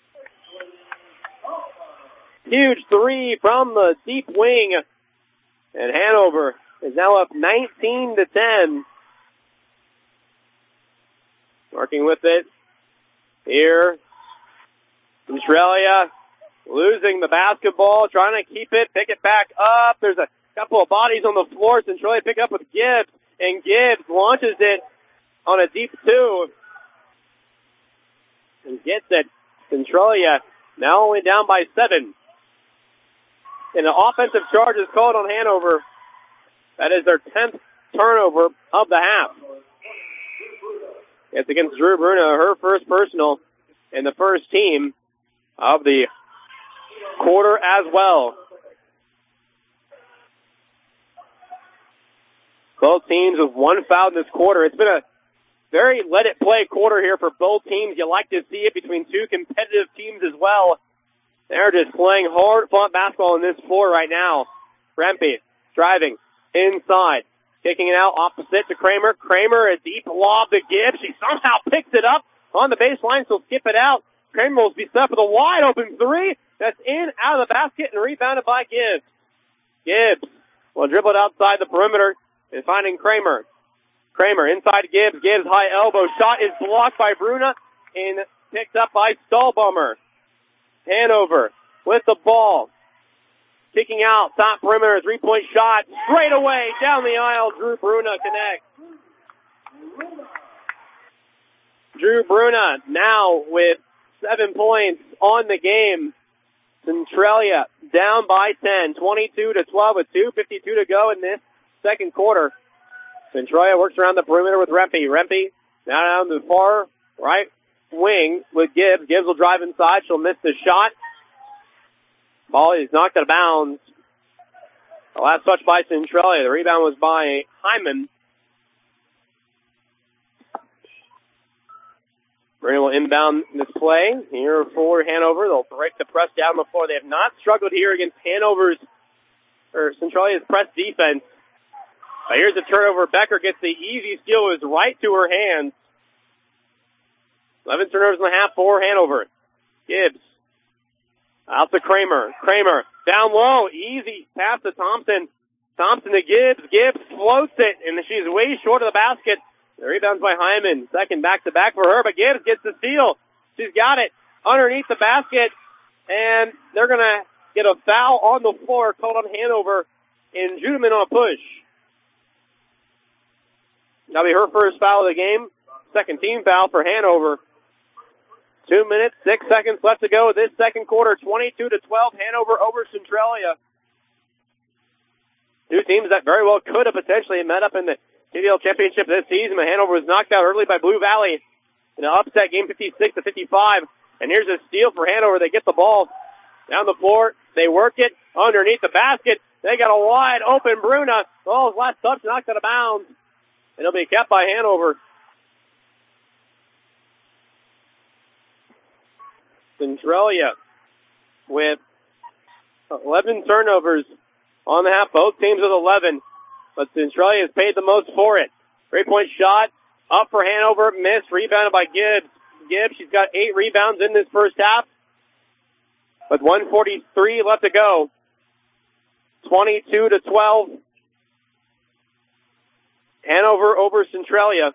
Huge three from the deep wing. And Hanover is now up nineteen to ten. Working with it here. Centralia losing the basketball, trying to keep it, pick it back up. There's a couple of bodies on the floor. Centralia pick up with Gibbs, and Gibbs launches it on a deep two and gets it. Centralia now only down by seven. And an offensive charge is called on Hanover. That is their tenth turnover of the half. It's against Drew Bruna, her first personal, and the first team of the quarter as well. Both teams with one foul in this quarter. It's been a very let-it-play quarter here for both teams. You like to see it between two competitive teams as well. They're just playing hard-fought basketball on this floor right now. Rempe driving inside. Kicking it out opposite to Kramer. Kramer, a deep lob to Gibbs. She somehow picks it up on the baseline, so skip it out. Kramer will be set for the wide open three. That's in, out of the basket, and rebounded by Gibbs. Gibbs will dribble it outside the perimeter and finding Kramer. Kramer inside Gibbs. Gibbs high elbow shot is blocked by Bruna and picked up by Stahlbomber. Hanover with the ball. Kicking out, top perimeter, three-point shot, straight away, down the aisle, Drew Bruna connects. Drew Bruna now with seven points on the game. Centralia down by ten, twenty-two to twelve with two fifty-two to go in this second quarter. Centralia works around the perimeter with Rempe. Rempe now down the far right wing with Gibbs. Gibbs will drive inside. She'll miss the shot. Ball is knocked out of bounds. The last touch by Centralia. The rebound was by Hyman. Brady will inbound this play here for Hanover. They'll break the press down the floor. They have not struggled here against Hanover's or Centralia's press defense. But here's a turnover. Becker gets the easy steal. It was right to her hands. eleven turnovers in the half for Hanover. Gibbs out to Kramer. Kramer down low. Easy pass to Thompson. Thompson to Gibbs. Gibbs floats it, and she's way short of the basket. The rebound's by Hyman. Second back-to-back for her, but Gibbs gets the steal. She's got it underneath the basket, and they're going to get a foul on the floor called on Hanover, and Judeman on a push. That'll be her first foul of the game. Second team foul for Hanover. Two minutes, six seconds left to go this second quarter. twenty-two to twelve, Hanover over Centralia. Two teams that very well could have potentially met up in the K D L championship this season, but Hanover was knocked out early by Blue Valley in an upset game, fifty-six to fifty-five. And here's a steal for Hanover. They get the ball down the floor. They work it underneath the basket. They got a wide open Bruna. Oh, his last touch knocked out of bounds. And it'll be kept by Hanover. Centralia with eleven turnovers on the half. Both teams with eleven. But Centralia has paid the most for it. Three-point shot up for Hanover. Missed. Rebounded by Gibbs. Gibbs, she's got eight rebounds in this first half. With one forty-three left to go. twenty-two to twelve. Hanover over Centralia.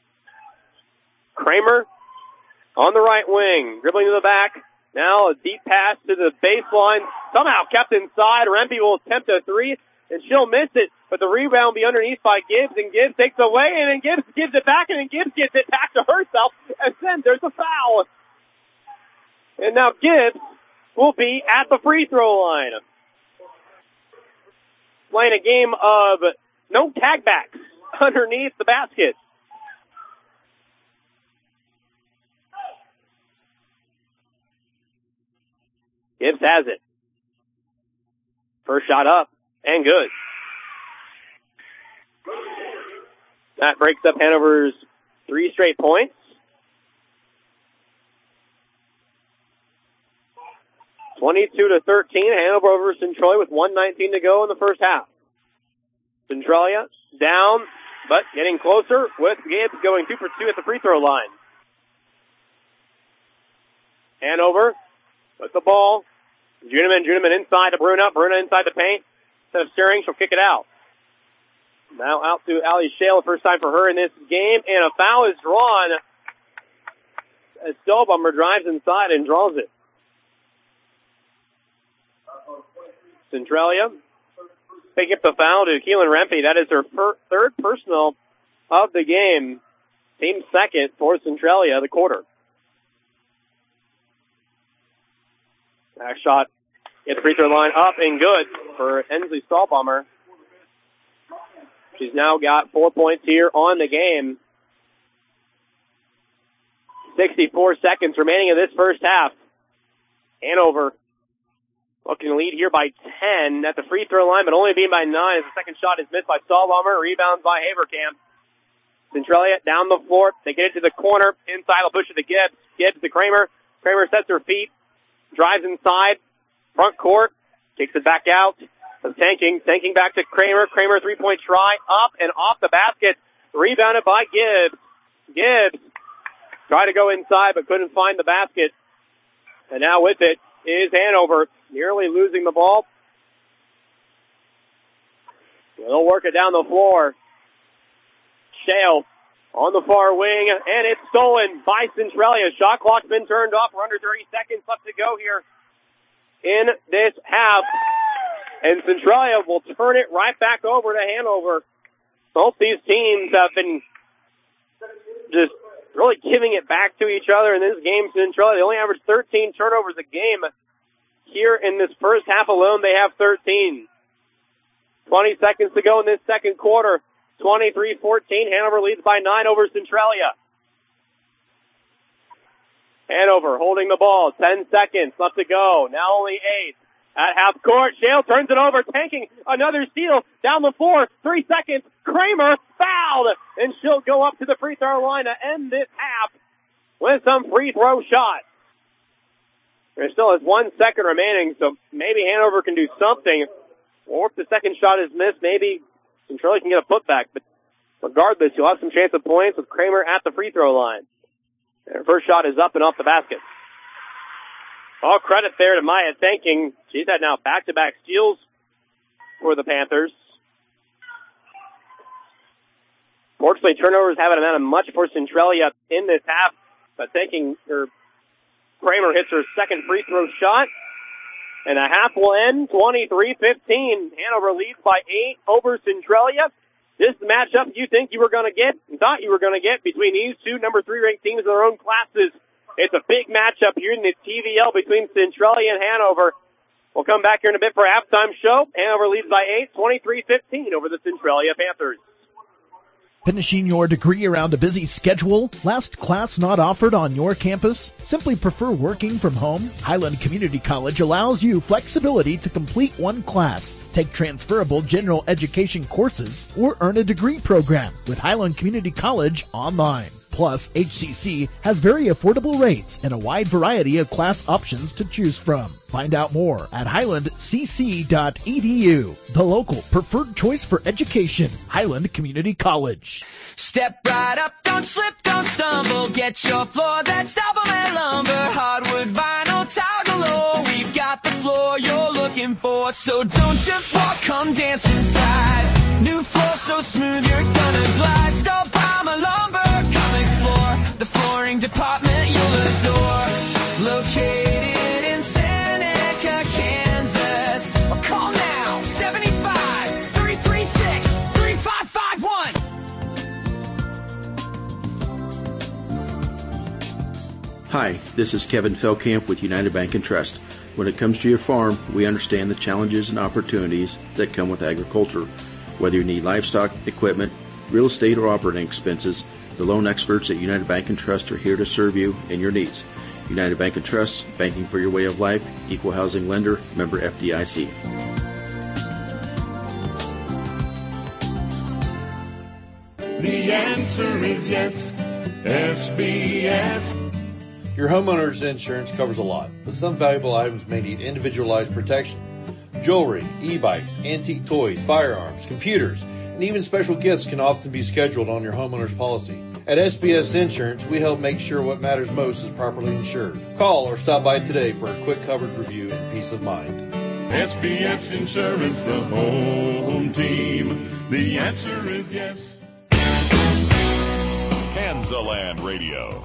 Kramer on the right wing. Dribbling to the back. Now a deep pass to the baseline. Somehow kept inside. Rempe will attempt a three, and she'll miss it. But the rebound will be underneath by Gibbs, and Gibbs takes it away, and then Gibbs gives it back, and then Gibbs gets it back to herself, and then there's a foul. And now Gibbs will be at the free throw line. Playing a game of no tagbacks underneath the basket. Gibbs has it. First shot up, and good. That breaks up Hanover's three straight points. twenty-two to thirteen, Hanover over Centralia with one nineteen to go in the first half. Centralia down, but getting closer with Gibbs going two for two at the free throw line. Hanover with the ball. Juneman, Juneman inside to Bruna. Bruna inside the paint. Instead of steering, she'll kick it out. Now out to Allie Shale, first time for her in this game, and a foul is drawn as Stolbummer drives inside and draws it. Centralia picking up the foul to Keelan Rempe. That is her fir- third personal of the game. Team second for Centralia, the quarter. Back shot at the free throw line, up and good for Ensley Stolbummer. She's now got four points here on the game. sixty-four seconds remaining in this first half. Hanover looking to lead here by ten at the free throw line, but only being by nine as the second shot is missed by Stolbummer. Rebounds by Haverkamp. Centralia down the floor. They get it to the corner. Inside, will push it to Gibbs. Gibbs to Kramer. Kramer sets her feet. Drives inside. Front court. Kicks it back out. Tanking, tanking back to Kramer. Kramer three-point try, up and off the basket. Rebounded by Gibbs. Gibbs tried to go inside but couldn't find the basket. And now with it is Hanover, nearly losing the ball. They'll work it down the floor. Shale on the far wing, and it's stolen by Centralia. Shot clock's been turned off. We're under thirty seconds left to go here in this half. And Centralia will turn it right back over to Hanover. Both these teams have been just really giving it back to each other in this game. Centralia, they only average thirteen turnovers a game. Here in this first half alone, they have thirteen. twenty seconds to go in this second quarter. twenty-three fourteen. Hanover leads by nine over Centralia. Hanover holding the ball. Ten seconds left to go. Now only eight. At half court, Shale turns it over, tanking another steal down the floor. Three seconds. Kramer fouled, and she'll go up to the free throw line to end this half with some free throw shots. There still is one second remaining, so maybe Hanover can do something. Or if the second shot is missed, maybe Centralia can get a putback. But regardless, you'll have some chance of points with Kramer at the free throw line. Her first shot is up and off the basket. All credit there to Maya Tanking. She's had now back-to-back steals for the Panthers. Fortunately, turnovers haven't amounted much for Centralia in this half, but Tanking, her Kramer hits her second free throw shot, and the half will end twenty-three fifteen. Hanover leads by eight over Centralia. This is the matchup you think you were going to get and thought you were going to get between these two number three ranked teams in their own classes. It's a big matchup here in the T V L between Centralia and Hanover. We'll come back here in a bit for a halftime show. Hanover leads by eight, twenty-three fifteen over the Centralia Panthers. Finishing your degree around a busy schedule? Last class not offered on your campus? Simply prefer working from home? Highland Community College allows you flexibility to complete one class, take transferable general education courses, or earn a degree program with Highland Community College online. Plus, H C C has very affordable rates and a wide variety of class options to choose from. Find out more at highland c c dot e d u, the local preferred choice for education, Highland Community College. Step right up, don't slip, don't stumble. Get your floor that's double A lumber, hardwood, vinyl, tile galore. We've got the floor you're looking for, so don't just walk, come dance inside. New floor so smooth you're gonna glide. Stop Palmer Lumber, come explore the flooring department you'll adore. Located in Seneca, Kansas. Or call now, seven five, three three six, three five five one. Hi, this is Kevin Felkamp with United Bank and Trust. When it comes to your farm, we understand the challenges and opportunities that come with agriculture. Whether you need livestock, equipment, real estate, or operating expenses, the loan experts at United Bank and Trust are here to serve you and your needs. United Bank and Trust, banking for your way of life, equal housing lender, member F D I C. The answer is yes, S B S. Your homeowner's insurance covers a lot, but some valuable items may need individualized protection. Jewelry, e-bikes, antique toys, firearms, computers, and even special gifts can often be scheduled on your homeowner's policy. At S B S Insurance, we help make sure what matters most is properly insured. Call or stop by today for a quick coverage review and peace of mind. S B S Insurance, the home team. The answer is yes. Kansaland Radio.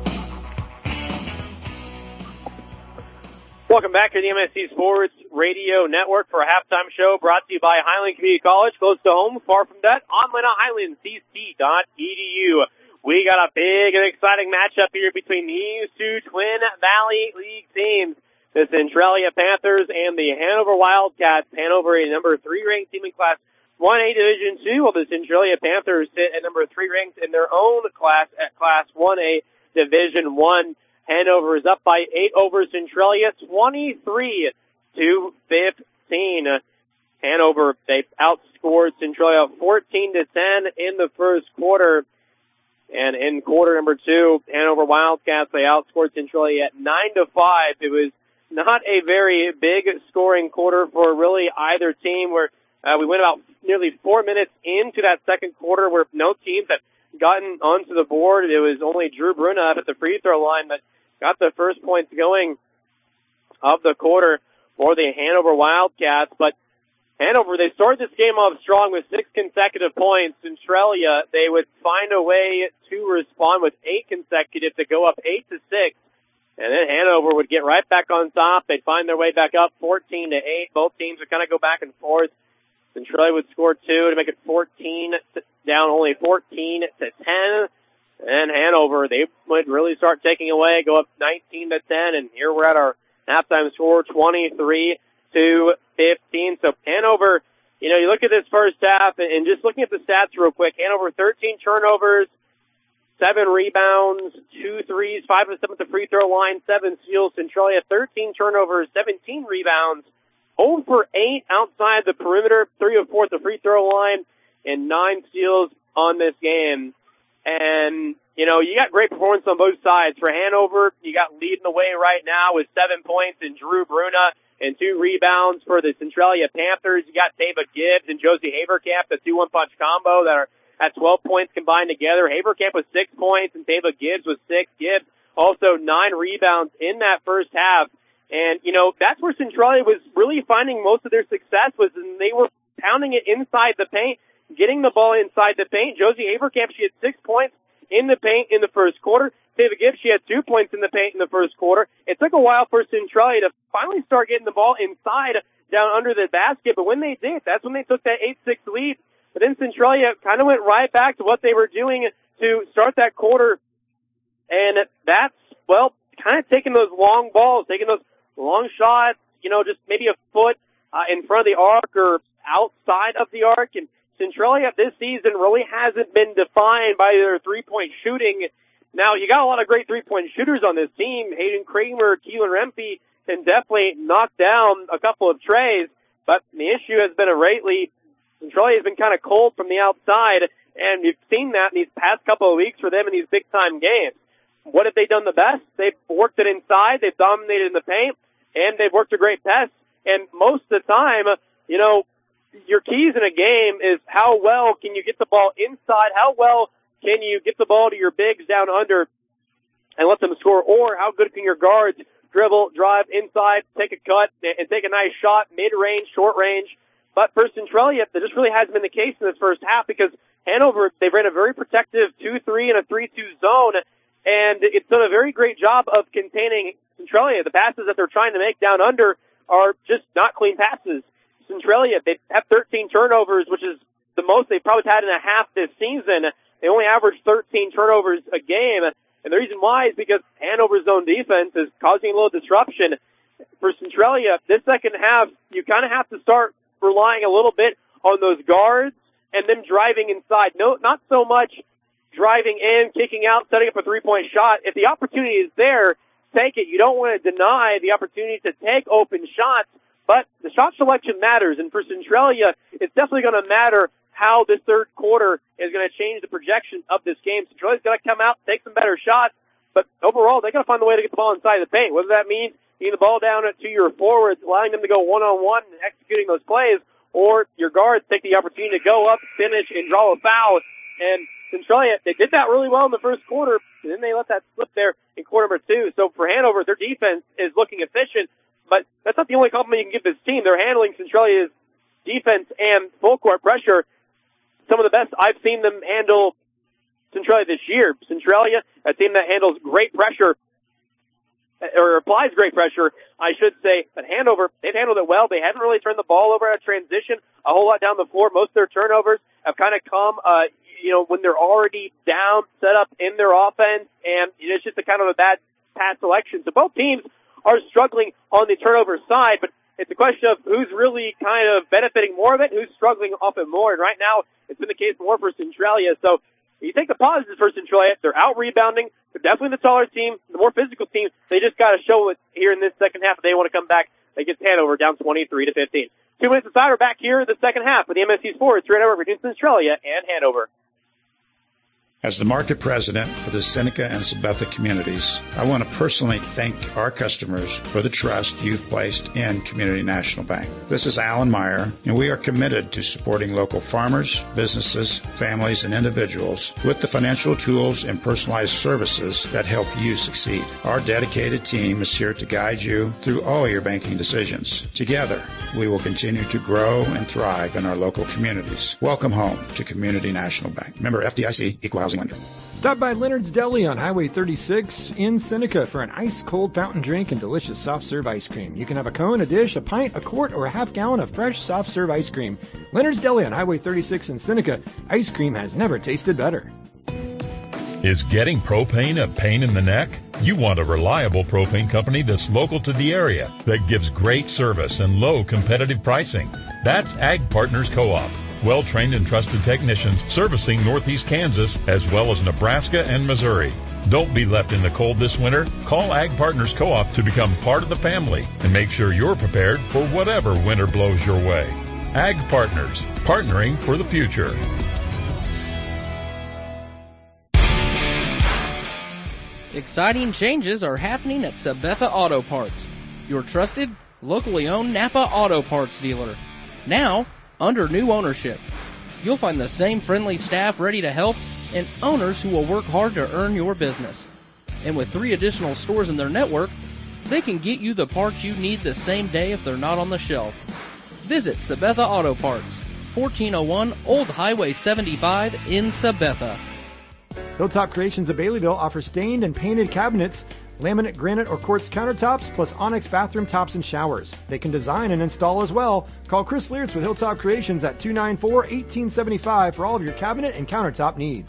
Welcome back to the M S C Sports Radio Network for a halftime show brought to you by Highland Community College, close to home, far from debt, online at highland c c dot e d u. We got a big and exciting matchup here between these two Twin Valley League teams, the Centralia Panthers and the Hanover Wildcats. Hanover, a number three ranked team in Class one A Division two, while the Centralia Panthers sit at number three ranked in their own class at Class one A Division one. Hanover is up by eight over Centralia, twenty-three to fifteen. Hanover, they outscored Centralia fourteen to ten in the first quarter. And in quarter number two, Hanover Wildcats, they outscored Centralia at nine to five. It was not a very big scoring quarter for really either team, where uh, we went about nearly four minutes into that second quarter where no teams had gotten onto the board. It was only Drew Bruna up at the free throw line that got the first points going of the quarter for the Hanover Wildcats. But Hanover, they started this game off strong with six consecutive points. Centralia, they would find a way to respond with eight consecutive to go up eight to six. And then Hanover would get right back on top. They'd find their way back up fourteen to eight. Both teams would kind of go back and forth. Centralia would score two to make it fourteen to, down only fourteen to ten. And Hanover, they would really start taking away, go up nineteen to ten, and here we're at our halftime score, twenty-three to fifteen. So Hanover, you know, you look at this first half, and just looking at the stats real quick, Hanover thirteen turnovers, seven rebounds, two threes, five of seven at the free throw line, seven steals. Centralia thirteen turnovers, seventeen rebounds, zero for eight outside the perimeter, three of four at the free throw line, and nine steals on this game. And, you know, you got great performance on both sides. For Hanover, you got leading the way right now with seven points in Drew Bruna and two rebounds. For the Centralia Panthers, you got Tava Gibbs and Josie Haverkamp, the two one punch combo that are at twelve points combined together. Haverkamp with six points and Tava Gibbs with six. Gibbs also nine rebounds in that first half. And, you know, that's where Centralia was really finding most of their success was, and they were pounding it inside the paint, getting the ball inside the paint. Josie Haverkamp, she had six points in the paint in the first quarter. Tava Gibbs, she had two points in the paint in the first quarter. It took a while for Centralia to finally start getting the ball inside down under the basket, but when they did, that's when they took that eight six lead. But then Centralia kind of went right back to what they were doing to start that quarter, and that's, well, kind of taking those long balls, taking those long shots, you know, just maybe a foot uh, in front of the arc or outside of the arc. And Centralia this season really hasn't been defined by their three-point shooting. Now, you got a lot of great three-point shooters on this team. Hayden Kramer, Keelan Rempe can definitely knock down a couple of trays, but the issue has been a lately, Centralia has been kind of cold from the outside, and you've seen that in these past couple of weeks for them in these big-time games. What have they done the best? They've worked it inside, they've dominated in the paint, and they've worked a great pass. And most of the time, you know, your keys in a game is how well can you get the ball inside, how well can you get the ball to your bigs down under and let them score, or how good can your guards dribble, drive inside, take a cut, and take a nice shot, mid-range, short-range. But for Centralia, that just really hasn't been the case in this first half because Hanover, they've ran a very protective two three and a three two zone, and it's done a very great job of containing Centralia. The passes that they're trying to make down under are just not clean passes. Centralia, they have thirteen turnovers, which is the most they've probably had in a half this season. They only average thirteen turnovers a game, and the reason why is because Hanover's zone defense is causing a little disruption. For Centralia, this second half, you kind of have to start relying a little bit on those guards and them driving inside. No, not so much driving in, kicking out, setting up a three-point shot. If the opportunity is there, take it. You don't want to deny the opportunity to take open shots, but the shot selection matters. And for Centralia, it's definitely going to matter how this third quarter is going to change the projection of this game. Centralia's got to come out, take some better shots, but overall, they got to find a way to get the ball inside the paint. Whether that means getting the ball down to your forwards, allowing them to go one-on-one and executing those plays, or your guards take the opportunity to go up, finish, and draw a foul. And Centralia, they did that really well in the first quarter, and then they let that slip there in quarter number two. So for Hanover, their defense is looking efficient, but that's not the only compliment you can give this team. They're handling Centralia's defense and full court pressure some of the best I've seen them handle Centralia this year. Centralia, a team that handles great pressure, or applies great pressure, I should say, but Hanover, they've handled it well. They haven't really turned the ball over at transition a whole lot down the floor. Most of their turnovers have kind of come, uh, you know, when they're already down, set up in their offense, and it's just a kind of a bad pass selection. So both teams are struggling on the turnover side, but it's a question of who's really kind of benefiting more of it, who's struggling off it more. And right now, it's been the case more for Centralia. So you take the positives for Centralia. They're out rebounding. They're definitely the taller team, the more physical team. They just got to show it here in this second half if they want to come back against Hanover down twenty-three to fifteen. Two minutes aside, we're back here in the second half with the M S C Sports right over between Centralia and Hanover. As the market president for the Seneca and Sabetha communities, I want to personally thank our customers for the trust you've placed in Community National Bank. This is Alan Meyer, and we are committed to supporting local farmers, businesses, families, and individuals with the financial tools and personalized services that help you succeed. Our dedicated team is here to guide you through all your banking decisions. Together, we will continue to grow and thrive in our local communities. Welcome home to Community National Bank. Member F D I C, Equal Housing Lender. Stop by Leonard's Deli on Highway thirty-six in Seneca for an ice-cold fountain drink and delicious soft-serve ice cream. You can have a cone, a dish, a pint, a quart, or a half-gallon of fresh soft-serve ice cream. Leonard's Deli on Highway thirty-six in Seneca. Ice cream has never tasted better. Is getting propane a pain in the neck? You want a reliable propane company that's local to the area, that gives great service and low competitive pricing. That's Ag Partners Co-op. Well-trained and trusted technicians servicing Northeast Kansas as well as Nebraska and Missouri. Don't be left in the cold this winter. Call Ag Partners Co-op to become part of the family and make sure you're prepared for whatever winter blows your way. Ag Partners, partnering for the future. Exciting changes are happening at Sabetha Auto Parts, your trusted, locally owned Napa Auto Parts dealer. Now, under new ownership. You'll find the same friendly staff ready to help and owners who will work hard to earn your business. And with three additional stores in their network, they can get you the parts you need the same day if they're not on the shelf. Visit Sabetha Auto Parts, fourteen oh one Old Highway seventy-five in Sabetha. Hilltop Creations of Baileyville offers stained and painted cabinets, laminate, granite, or quartz countertops, plus onyx bathroom tops and showers. They can design and install as well. Call Chris Leartz with Hilltop Creations at two nine four, one eight seven five for all of your cabinet and countertop needs.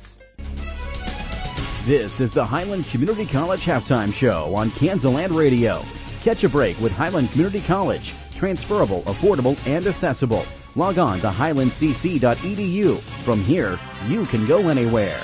This is the Highland Community College Halftime Show on Kansaland Radio. Catch a break with Highland Community College. Transferable, affordable, and accessible. Log on to highland c c dot e d u. From here, you can go anywhere.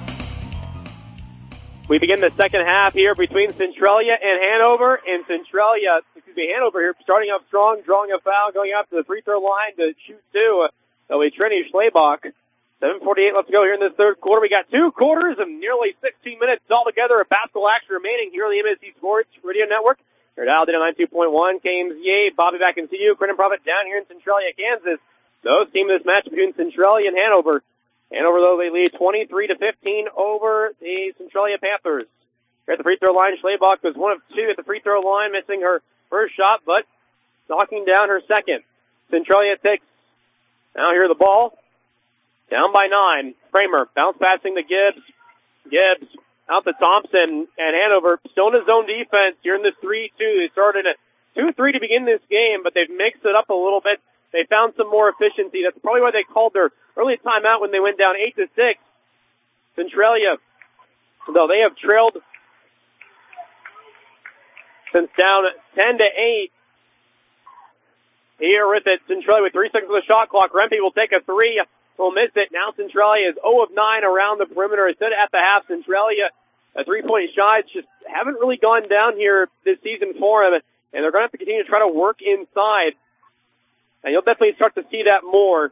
We begin the second half here between Centralia and Hanover. And Centralia, excuse me, Hanover here starting up strong, drawing a foul, going out to the free throw line to shoot two. That'll be Trini Schlebach. seven forty-eight left to go here in this third quarter. We got two quarters and nearly sixteen minutes altogether of basketball action remaining here on the M S C Sports Radio Network. You're dialed in at ninety-two point one. K M Z A, Bobby back in to you. Creighton Prophet down here in Centralia, Kansas. Those team this match between Centralia and Hanover. Hanover, though, they lead twenty-three to fifteen over the Centralia Panthers. Here at the free throw line, Schlebach was one of two at the free throw line, missing her first shot, but knocking down her second. Centralia takes, now here the ball, down by nine. Kramer, bounce passing to Gibbs. Gibbs out to Thompson, and Hanover still in the zone defense here in this three two. They started at two three to begin this game, but they've mixed it up a little bit. They found some more efficiency. That's probably why they called their early timeout when they went down eight to six. Centralia, though, they have trailed since down ten to eight. Here with it, Centralia with three seconds on the shot clock. Rempe will take a three. Will miss it. Now Centralia is zero of nine around the perimeter. Instead at the half, Centralia, a three-point shots just haven't really gone down here this season for them, and they're going to have to continue to try to work inside. And you'll definitely start to see that more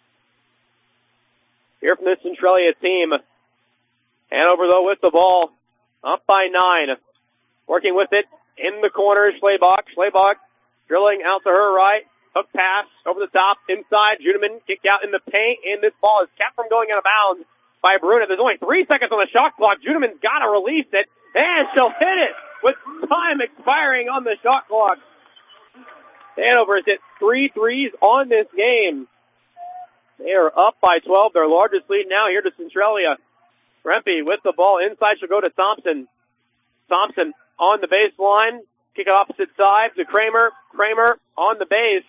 here from this Centralia team. Hanover, though, with the ball, up by nine. Working with it in the corner, Schlebach. Schlebach drilling out to her right. Hook pass over the top, inside. Judeman kicked out in the paint, and this ball is kept from going out of bounds by Bruna. There's only three seconds on the shot clock. Judeman's got to release it, and she'll hit it with time expiring on the shot clock. Hanover has hit three threes on this game. They are up by twelve, their largest lead now here to Centralia. Rempe with the ball inside. She'll go to Thompson. Thompson on the baseline. Kick it opposite side to Kramer. Kramer on the base.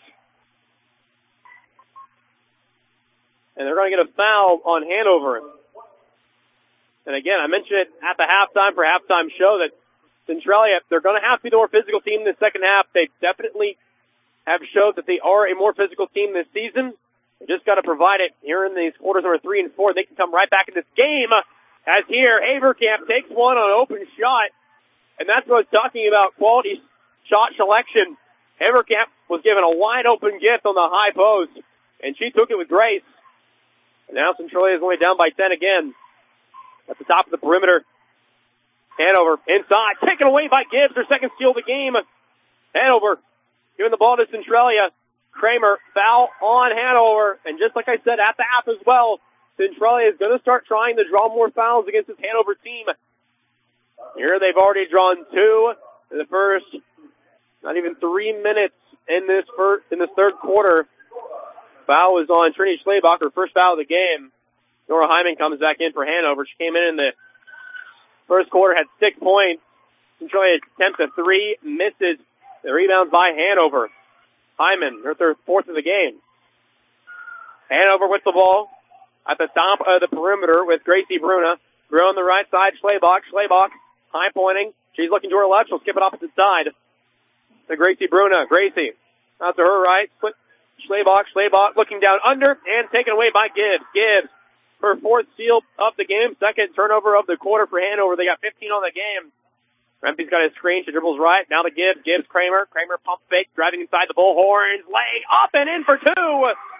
And they're going to get a foul on Hanover. And again, I mentioned it at the halftime for halftime show that Centralia, they're going to have to be the more physical team in the second half. They definitely have showed that they are a more physical team this season. They just got to provide it here in these quarters number three and four. They can come right back in this game. As here, Haverkamp takes one on an open shot. And that's what I was talking about, quality shot selection. Haverkamp was given a wide open gift on the high post, and she took it with grace. And now Centralia is only down by ten again. At the top of the perimeter. Hanover inside, taken away by Gibbs, her second steal of the game. Hanover giving the ball to Centralia. Kramer, foul on Hanover. And just like I said, at the half as well, Centralia is going to start trying to draw more fouls against this Hanover team. Here they've already drawn two in the first, not even three minutes in this first, in this third quarter. Foul was on Trini Schlebach, her first foul of the game. Nora Hyman comes back in for Hanover. She came in in the first quarter, had six points. Centralia attempts a three, misses. The rebound by Hanover. Hyman, her third, fourth of the game. Hanover with the ball at the top of the perimeter with Gracie Bruna. Bruna on the right side, Schlebach. Schlebach high pointing. She's looking to her left. She'll skip it opposite side to Gracie Bruna. Gracie out to her right. Split Schlabach, Schlabach looking down under and taken away by Gibbs. Gibbs, her fourth steal of the game, second turnover of the quarter for Hanover. They got fifteen on the game. Rempe's got his screen. She dribbles right. Now the Gibbs. Gibbs, Kramer. Kramer pump fake, driving inside the Bullhorns. Laying up and in for two.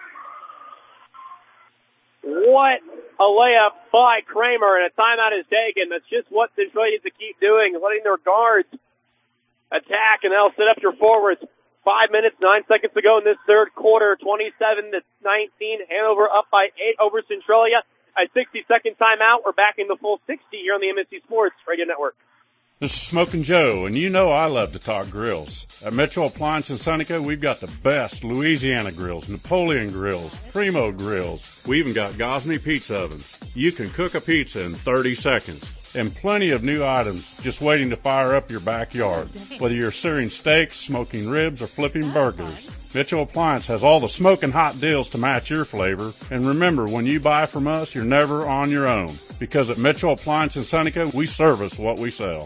What a layup by Kramer, and a timeout is taken. That's just what Centralia needs to keep doing, letting their guards attack, and they'll set up your forwards. Five minutes, nine seconds to go in this third quarter. twenty-seven to nineteen. Hanover up by eight over Centralia. A sixty-second timeout. We're back in the full sixty here on the M S C Sports Radio Network. This is Smokin' Joe, and you know I love to talk grills. At Mitchell Appliance in Seneca, we've got the best Louisiana grills, Napoleon grills, Primo grills. We even got Gosney pizza ovens. You can cook a pizza in thirty seconds. And plenty of new items just waiting to fire up your backyard. Whether you're searing steaks, smoking ribs, or flipping burgers, Mitchell Appliance has all the smoking hot deals to match your flavor. And remember, when you buy from us, you're never on your own. Because at Mitchell Appliance in Seneca, we service what we sell.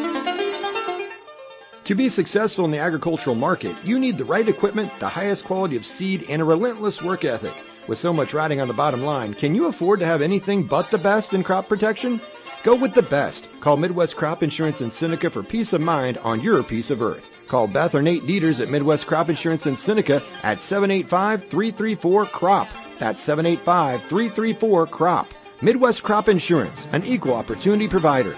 To be successful in the agricultural market, you need the right equipment, the highest quality of seed, and a relentless work ethic. With so much riding on the bottom line, can you afford to have anything but the best in crop protection? Go with the best. Call Midwest Crop Insurance in Seneca for peace of mind on your piece of earth. Call Beth or Nate Dieters at Midwest Crop Insurance in Seneca at seven eight five, three three four, C R O P. That's seven eight five, three three four, C R O P. Midwest Crop Insurance, an equal opportunity provider.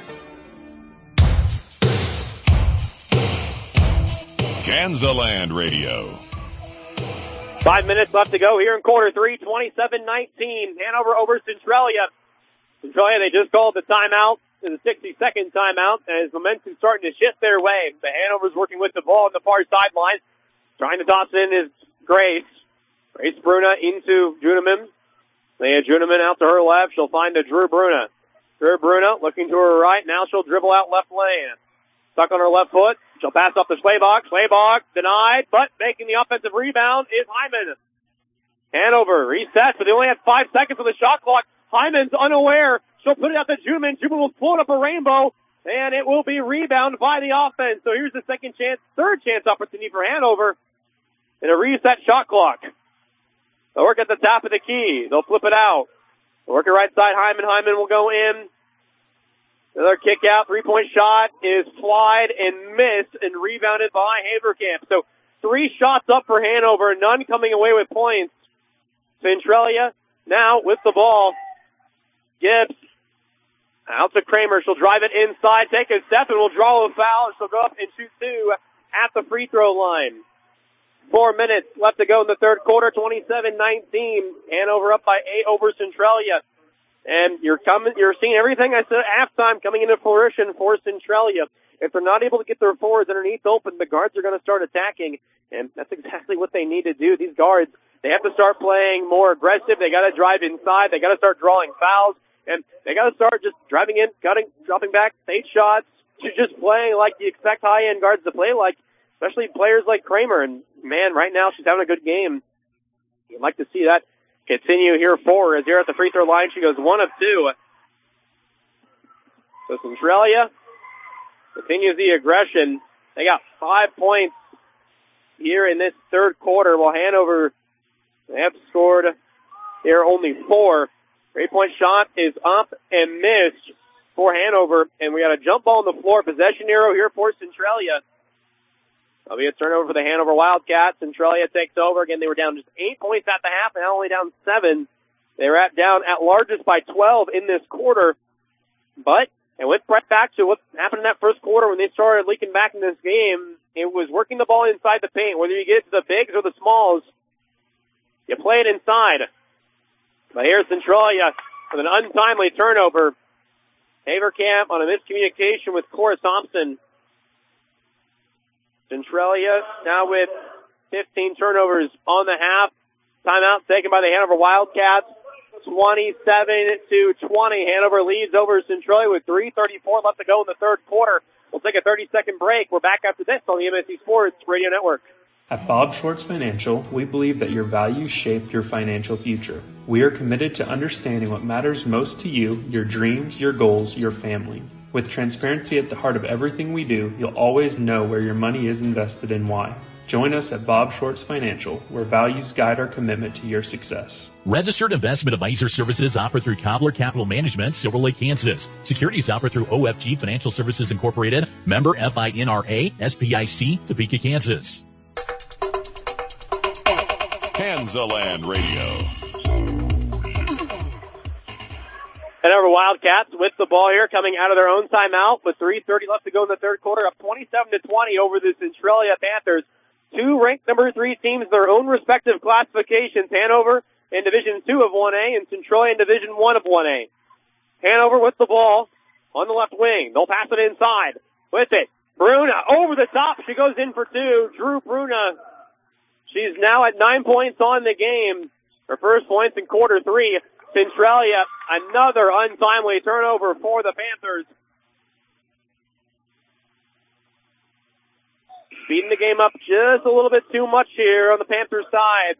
Kansaland Radio. Five minutes left to go here in quarter three, twenty-seven nineteen. Hanover over Centralia. Centralia, they just called the timeout, the sixty-second timeout, and as momentum starting to shift their way. The Hanover's working with the ball on the far sideline, trying to toss it in is Grace. Grace Bruna into Juneman. They had Juneman out to her left. She'll find a Drew Bruna. Drew Bruna looking to her right. Now she'll dribble out left lane. Stuck on her left foot. She'll pass off to Schlabach. Schlabach denied, but making the offensive rebound is Hyman. Hanover resets, but they only have five seconds on the shot clock. Hyman's unaware. She'll put it out to Juneman. Juneman will float up a rainbow, and it will be rebounded by the offense. So here's the second chance, third chance opportunity for Hanover in a reset shot clock. They'll work at the top of the key. They'll flip it out. They'll work it right side. Hyman. Hyman will go in. Another kick out, three-point shot is flied and missed and rebounded by Haverkamp. So three shots up for Hanover, none coming away with points. Centralia now with the ball. Gibbs out to Kramer. She'll drive it inside, take a step, and will draw a foul. She'll go up and shoot two at the free throw line. Four minutes left to go in the third quarter, twenty-seven nineteen. Hanover up by eight over Centralia. And you're coming, you're seeing everything I said at halftime coming into fruition for Centralia. If they're not able to get their forwards underneath open, the guards are going to start attacking, and that's exactly what they need to do. These guards, they have to start playing more aggressive. They got to drive inside. They got to start drawing fouls, and they got to start just driving in, cutting, dropping back, fade shots, just playing like you expect high-end guards to play like, especially players like Kramer. And man, right now she's having a good game. You'd like to see that continue here for her as here at the free throw line. She goes one of two. So Centralia continues the aggression. They got five points here in this third quarter, while Hanover, they have scored here only four. Three-point shot is up and missed for Hanover, and we got a jump ball on the floor. Possession arrow here for Centralia. That'll be a turnover for the Hanover Wildcats. Centralia takes over. Again, they were down just eight points at the half, and now only down seven. They were at down at largest by twelve in this quarter. But it went right back to what happened in that first quarter when they started leaking back in this game. It was working the ball inside the paint. Whether you get to the bigs or the smalls, you play it inside. But here's Centralia with an untimely turnover. Haverkamp on a miscommunication with Cora Thompson. Centralia now with fifteen turnovers on the half. Timeout taken by the Hanover Wildcats. twenty-seven to twenty. Hanover leads over Centralia with three thirty-four left to go in the third quarter. We'll take a thirty-second break. We're back after this on the M S C Sports Radio Network. At Bob Schwartz Financial, we believe that your values shape your financial future. We are committed to understanding what matters most to you, your dreams, your goals, your family. With transparency at the heart of everything we do, you'll always know where your money is invested and why. Join us at Bob Schwartz Financial, where values guide our commitment to your success. Registered investment advisor services offered through Cobbler Capital Management, Silver Lake, Kansas. Securities offered through O F G Financial Services Incorporated, member F I N R A, S P I C, Topeka, Kansas. Kansaland Radio. Hanover Wildcats with the ball here, coming out of their own timeout with three thirty left to go in the third quarter, up twenty-seven to twenty over the Centralia Panthers. Two ranked number three teams, their own respective classifications. Hanover in Division two of one A and Centralia in Division one of one A. Hanover with the ball on the left wing. They'll pass it inside. With it, Bruna over the top. She goes in for two. Drew Bruna. She's now at nine points on the game. Her first points in quarter three. Centralia, another untimely turnover for the Panthers. Speeding the game up just a little bit too much here on the Panthers side.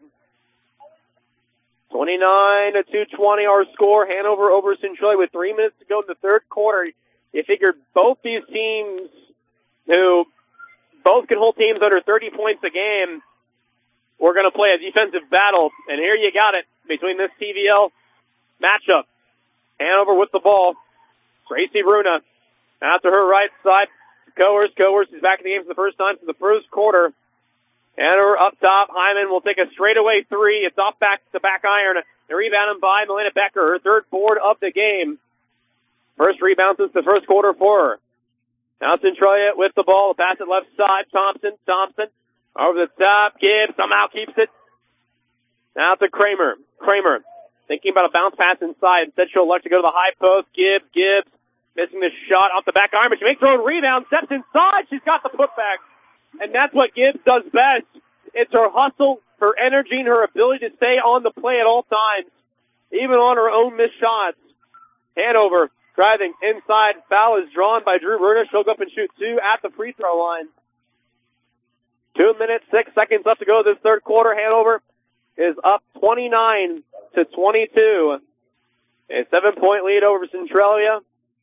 twenty-nine to two twenty our score. Hanover over Centralia with three minutes to go in the third quarter. You figured both these teams who both can hold teams under thirty points a game were going to play a defensive battle. And here you got it between this T V L matchup. Hanover with the ball. Gracie Bruna out to her right side. Coerce, Coerce is back in the game for the first time for the first quarter. Hanover up top. Hyman will take a straightaway three. It's off back to back iron. The rebound by Melina Becker, her third board of the game. First rebound since the first quarter for her. Now Centralia with the ball. Pass it left side. Thompson, Thompson over the top. Gibbs somehow keeps it. Now to Kramer. Kramer thinking about a bounce pass inside. Instead she'll elect to go to the high post. Gibbs, Gibbs missing the shot off the back iron, but she makes her own rebound. Steps inside. She's got the putback. And that's what Gibbs does best. It's her hustle, her energy, and her ability to stay on the play at all times, even on her own missed shots. Hanover driving inside. Foul is drawn by Drew Bruna. She'll go up and shoot two at the free throw line. Two minutes, six seconds left to go this third quarter. Hanover is up twenty-nine to twenty-two. A seven-point lead over Centralia.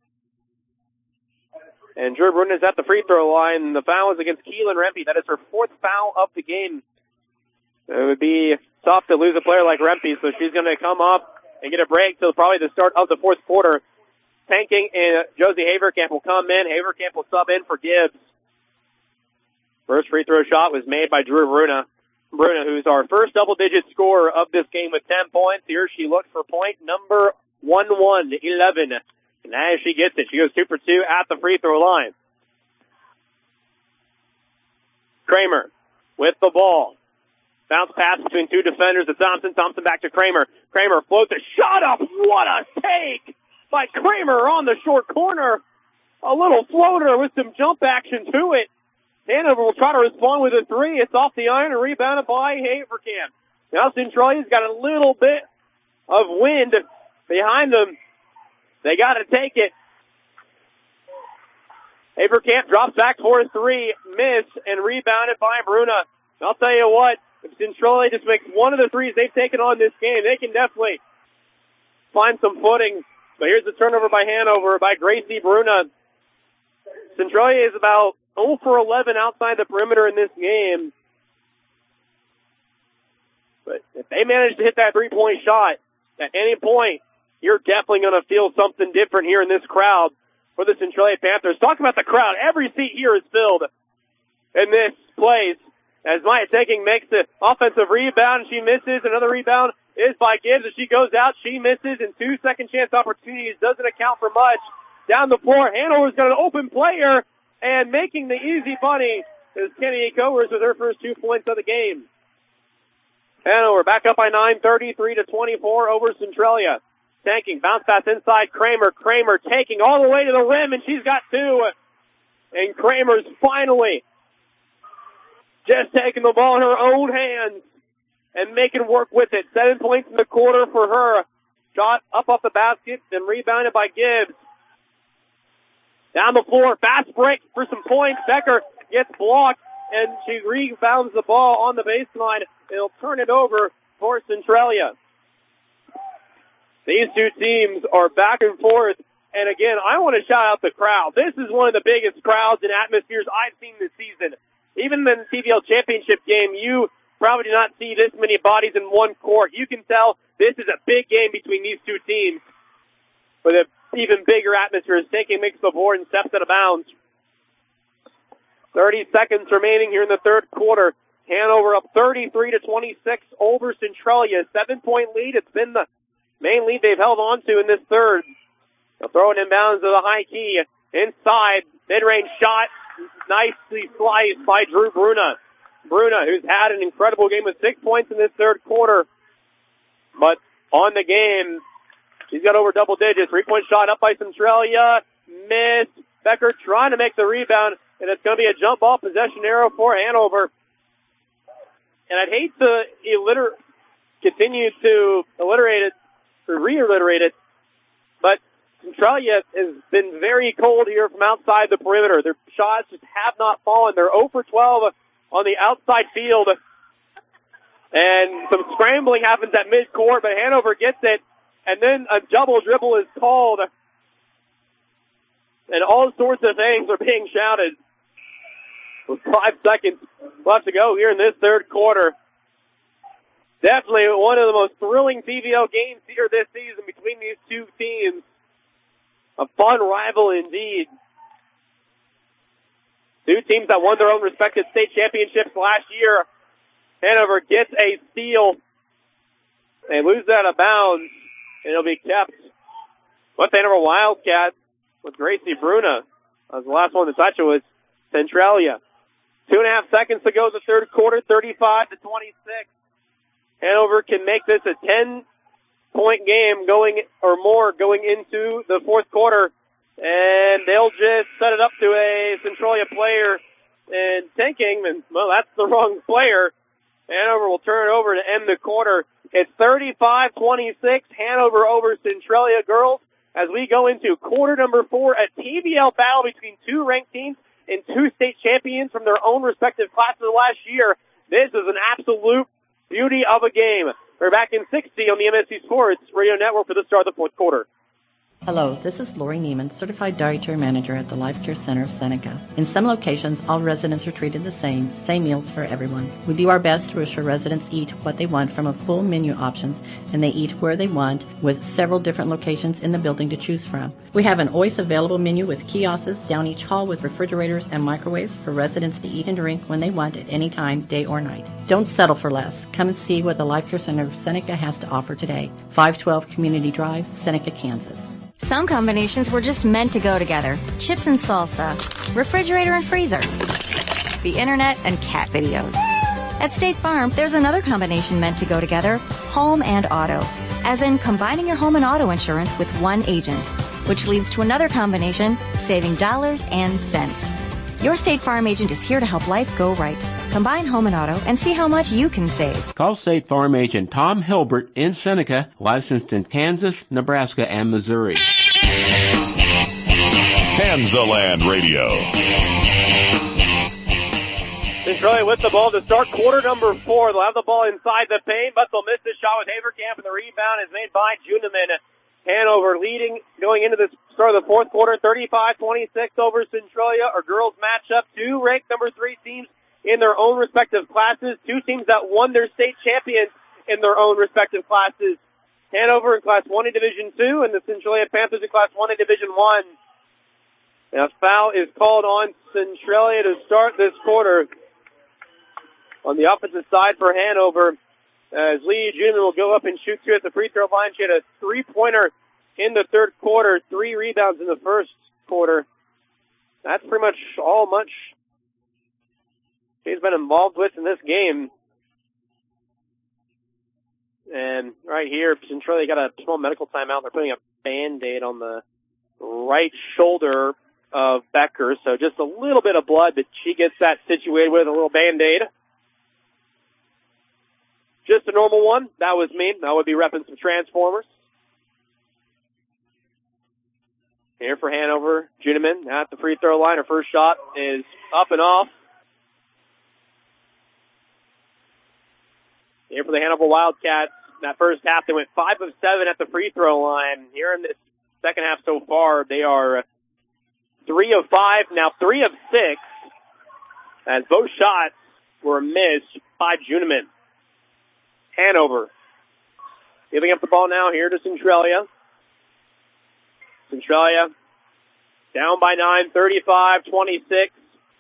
And Drew Bruna is at the free throw line. The foul is against Keelan Rempe. That is her fourth foul of the game. It would be tough to lose a player like Rempe, so she's going to come up and get a break till probably the start of the fourth quarter. Tanking and Josie Haverkamp will come in. Haverkamp will sub in for Gibbs. First free throw shot was made by Drew Bruna. Bruna, who's our first double-digit scorer of this game with ten points. Here she looks for point number one one, eleven. And as she gets it, she goes two for two at the free throw line. Kramer with the ball. Bounce pass between two defenders to Thompson. Thompson back to Kramer. Kramer floats a shot up. What a take by Kramer on the short corner. A little floater with some jump action to it. Hanover will try to respond with a three. It's off the iron and rebounded by Haverkamp. Now Centralia's got a little bit of wind behind them. They got to take it. Haverkamp drops back for a three, miss, and rebounded by Bruna. I'll tell you what, if Centralia just makes one of the threes they've taken on this game, they can definitely find some footing. But here's the turnover by Hanover, by Gracie Bruna. Centralia is about zero for eleven outside the perimeter in this game. But if they manage to hit that three-point shot at any point, you're definitely going to feel something different here in this crowd for the Centralia Panthers. Talk about the crowd. Every seat here is filled in this place as Maya Taking makes the offensive rebound. She misses. Another rebound is by Gibbs. As she goes out, she misses, and two second-chance opportunities doesn't account for much. Down the floor, Hanover's got an open player, and making the easy bunny is Kenny Coers with her first two points of the game. Hanover back up by nine, thirty-three to twenty-four over Centralia. Tanking, bounce pass inside, Kramer, Kramer taking all the way to the rim, and she's got two. And Kramer's finally just taking the ball in her own hands and making work with it. Seven points in the quarter for her. Shot up off the basket and rebounded by Gibbs. Down the floor, fast break for some points. Becker gets blocked, and she rebounds the ball on the baseline. It'll turn it over for Centralia. These two teams are back and forth. And again, I want to shout out the crowd. This is one of the biggest crowds and atmospheres I've seen this season. even in the T V L championship game, you probably do not see this many bodies in one court. You can tell this is a big game between these two teams with an even bigger atmosphere as Tenking makes the board and steps out of bounds. thirty seconds remaining here in the third quarter. Hanover up thirty-three to twenty-six over Centralia. Seven-point lead. It's been the main lead they've held on to in this third. They'll throw it inbounds to the high key. Inside, mid-range shot. Nicely sliced by Drew Bruna. Bruna, who's had an incredible game with six points in this third quarter. But on the game, he's got over double digits. Three-point shot up by Centralia. Missed. Becker trying to make the rebound, and it's going to be a jump ball possession arrow for Hanover. And I'd hate to illiter- continue to alliterate it, or realliterate it, but Centralia has been very cold here from outside the perimeter. Their shots just have not fallen. They're zero for twelve on the outside field. And some scrambling happens at midcourt, but Hanover gets it, and then a double dribble is called. And all sorts of things are being shouted. With five seconds left to go here in this third quarter. Definitely one of the most thrilling T V L games here this season between these two teams. A fun rival indeed. Two teams that won their own respective state championships last year. Hanover gets a steal. They lose that out of bounds, and it'll be kept with Hanover Wildcats with Gracie Bruna. That was the last one to touch it was Centralia. Two and a half seconds to go in the third quarter, thirty-five to twenty-six. Hanover can make this a ten-point game going or more going into the fourth quarter, and they'll just set it up to a Centralia player and Tenking, and well, that's the wrong player. Hanover will turn it over to end the quarter. It's thirty-five twenty-six, Hanover over Centralia girls as we go into quarter number four, a T V L battle between two ranked teams and two state champions from their own respective classes last year. This is an absolute beauty of a game. We're back in sixty on the M S C Sports Radio Network for the start of the fourth quarter. Hello, this is Lori Neiman, Certified Dietary Manager at the Life Care Center of Seneca. In some locations, all residents are treated the same, same meals for everyone. We do our best to assure residents eat what they want from a full menu options, and they eat where they want with several different locations in the building to choose from. We have an always available menu with kiosks down each hall with refrigerators and microwaves for residents to eat and drink when they want at any time, day or night. Don't settle for less. Come and see what the Life Care Center of Seneca has to offer today. five twelve Community Drive, Seneca, Kansas. Some combinations were just meant to go together. Chips and salsa, refrigerator and freezer, the internet and cat videos. At State Farm, there's another combination meant to go together, home and auto, as in combining your home and auto insurance with one agent, which leads to another combination, saving dollars and cents. Your State Farm agent is here to help life go right. Combine home and auto and see how much you can save. Call State Farm agent Tom Hilbert in Seneca, licensed in Kansas, Nebraska, and Missouri. Kansaland Radio. Centralia with the ball to start quarter number four. They'll have the ball inside the paint, but they'll miss the shot with Haverkamp, and the rebound is made by Juniman. Hanover leading going into the start of the fourth quarter, thirty-five twenty-six over Centralia. Our girls matchup, two ranked number three teams in their own respective classes, two teams that won their state champions in their own respective classes. Hanover in Class one in Division two, and the Centralia Panthers in Class one in Division one. Now, foul is called on Centralia to start this quarter. On the opposite side for Hanover, as Lee Juniman will go up and shoot two at the free throw line. She had a three-pointer in the third quarter, three rebounds in the first quarter. That's pretty much all much she's been involved with in this game. And right here, Centralia got a small medical timeout. They're putting a Band-Aid on the right shoulder of Becker. So just a little bit of blood, but she gets that situated with a little Band-Aid. Just a normal one. That was me. I would be repping some Transformers. Here for Hanover, Juniman at the free throw line. Her first shot is up and off. Here for the Hanover Wildcats. That first half, they went five of seven at the free throw line. Here in this second half so far, they are three of five, now three of six as both shots were missed by Juniman. Hanover giving up the ball now here to Centralia. Centralia down by nine, thirty-five twenty-six.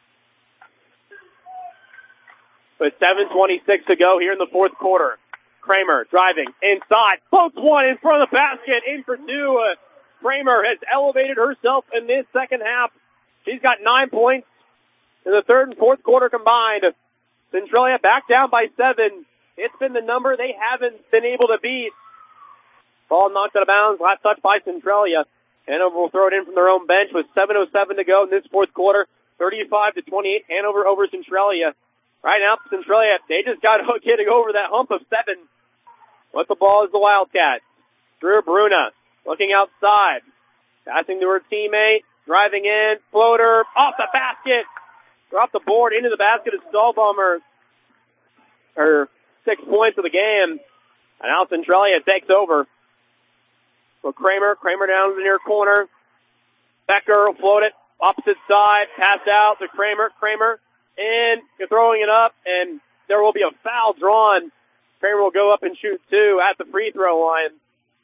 With seven twenty-six to go here in the fourth quarter. Kramer driving inside, floats one in front of the basket, in for two. Uh, Kramer has elevated herself in this second half. She's got nine points in the third and fourth quarter combined. Centralia back down by seven. It's been the number they haven't been able to beat. Ball knocked out of bounds, last touch by Centralia. Hanover will throw it in from their own bench with seven oh seven to go in this fourth quarter. thirty-five to twenty-eight, Hanover over Centralia. Right now, Centralia, they just got getting over that hump of seven. With the ball is the Wildcats. Drew Bruna looking outside. Passing to her teammate. Driving in. Floater off the basket. Off the board into the basket of Stahlbomber. Her six points of the game. And now Centralia takes over. So Kramer, Kramer down in the near corner. Becker will float it. Opposite side. Pass out to Kramer. Kramer in. You're throwing it up. And there will be a foul drawn. Kramer will go up and shoot two at the free throw line.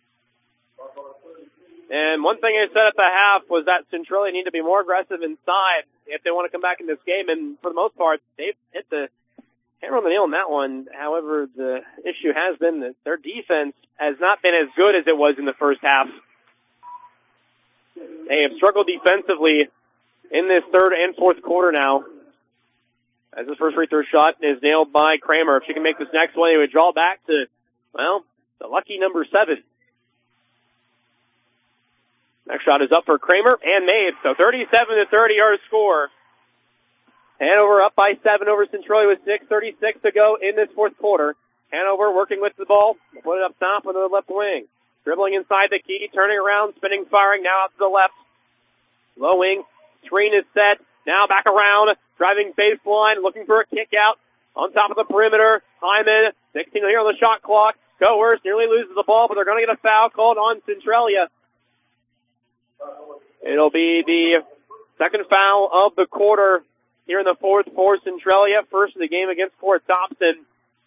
And one thing I said at the half was that Centralia need to be more aggressive inside if they want to come back in this game. And for the most part, they've hit the hammer on the nail on that one. However, the issue has been that their defense has not been as good as it was in the first half. They have struggled defensively in this third and fourth quarter now. As the first free throw shot is nailed by Kramer. If she can make this next one, he would draw back to, well, the lucky number seven. Next shot is up for Kramer and made. So thirty-seven to thirty our score. Hanover up by seven over Centralia with six thirty-six to go in this fourth quarter. Hanover working with the ball. Put it up top on the left wing. Dribbling inside the key, turning around, spinning, firing, now out to the left. Low wing. Screen is set. Now back around. Driving baseline, looking for a kick out. On top of the perimeter. Hyman, sixteen here on the shot clock. Coerce nearly loses the ball, but they're going to get a foul called on Centralia. It'll be the second foul of the quarter here in the fourth for Centralia. First of the game against Fort Thompson.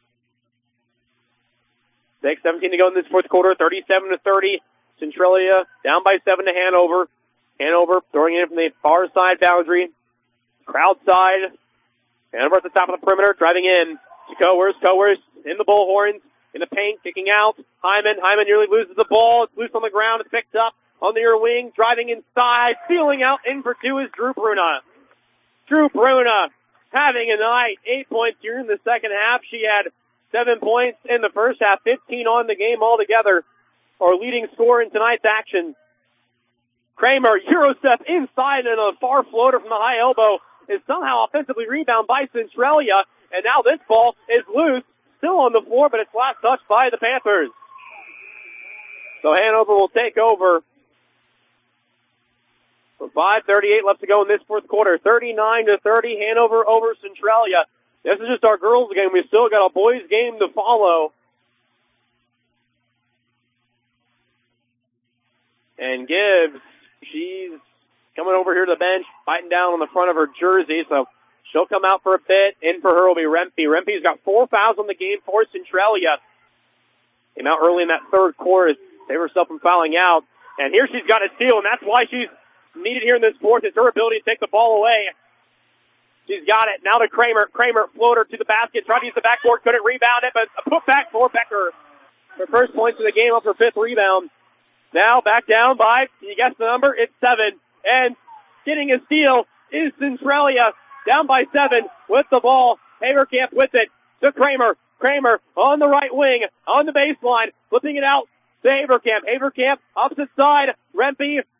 six seventeen to go in this fourth quarter. thirty-seven to thirty. Centralia down by seven to Hanover. Hanover throwing it from the far side boundary. Crowd side. Hanover at the top of the perimeter. Driving in. To Coerce. Coerce in the bullhorns. In the paint. Kicking out. Hyman. Hyman nearly loses the ball. It's loose on the ground. It's picked up on the near wing. Driving inside. Stealing out. In for two is Drew Bruna. Drew Bruna having a night. Eight points here in the second half. She had seven points in the first half. fifteen on the game altogether. Our leading scorer in tonight's action. Kramer, Euro step inside and a far floater from the high elbow is somehow offensively rebounded by Centralia. And now this ball is loose. Still on the floor, but it's last touched by the Panthers. So Hanover will take over. With five thirty-eight left to go in this fourth quarter. thirty-nine to thirty, Hanover over Centralia. This is just our girls game. We've still got a boys game to follow. And Gibbs, she's coming over here to the bench, fighting down on the front of her jersey, so she'll come out for a bit. In for her will be Rempe. Rempe's got four fouls on the game for Centralia. Came out early in that third quarter to save herself from fouling out. And here she's got a steal, and that's why she's needed here in this fourth. It's her ability to take the ball away. She's got it. Now to Kramer. Kramer, floater to the basket. Tried to use the backboard. Couldn't rebound it, but a putback for Becker. Her first points of the game, up her fifth rebound. Now back down by, you guess the number, it's seven. And getting a steal is Centralia. Down by seven with the ball. Haverkamp with it to Kramer. Kramer on the right wing, on the baseline, flipping it out to Haverkamp. Haverkamp, opposite side. Rempe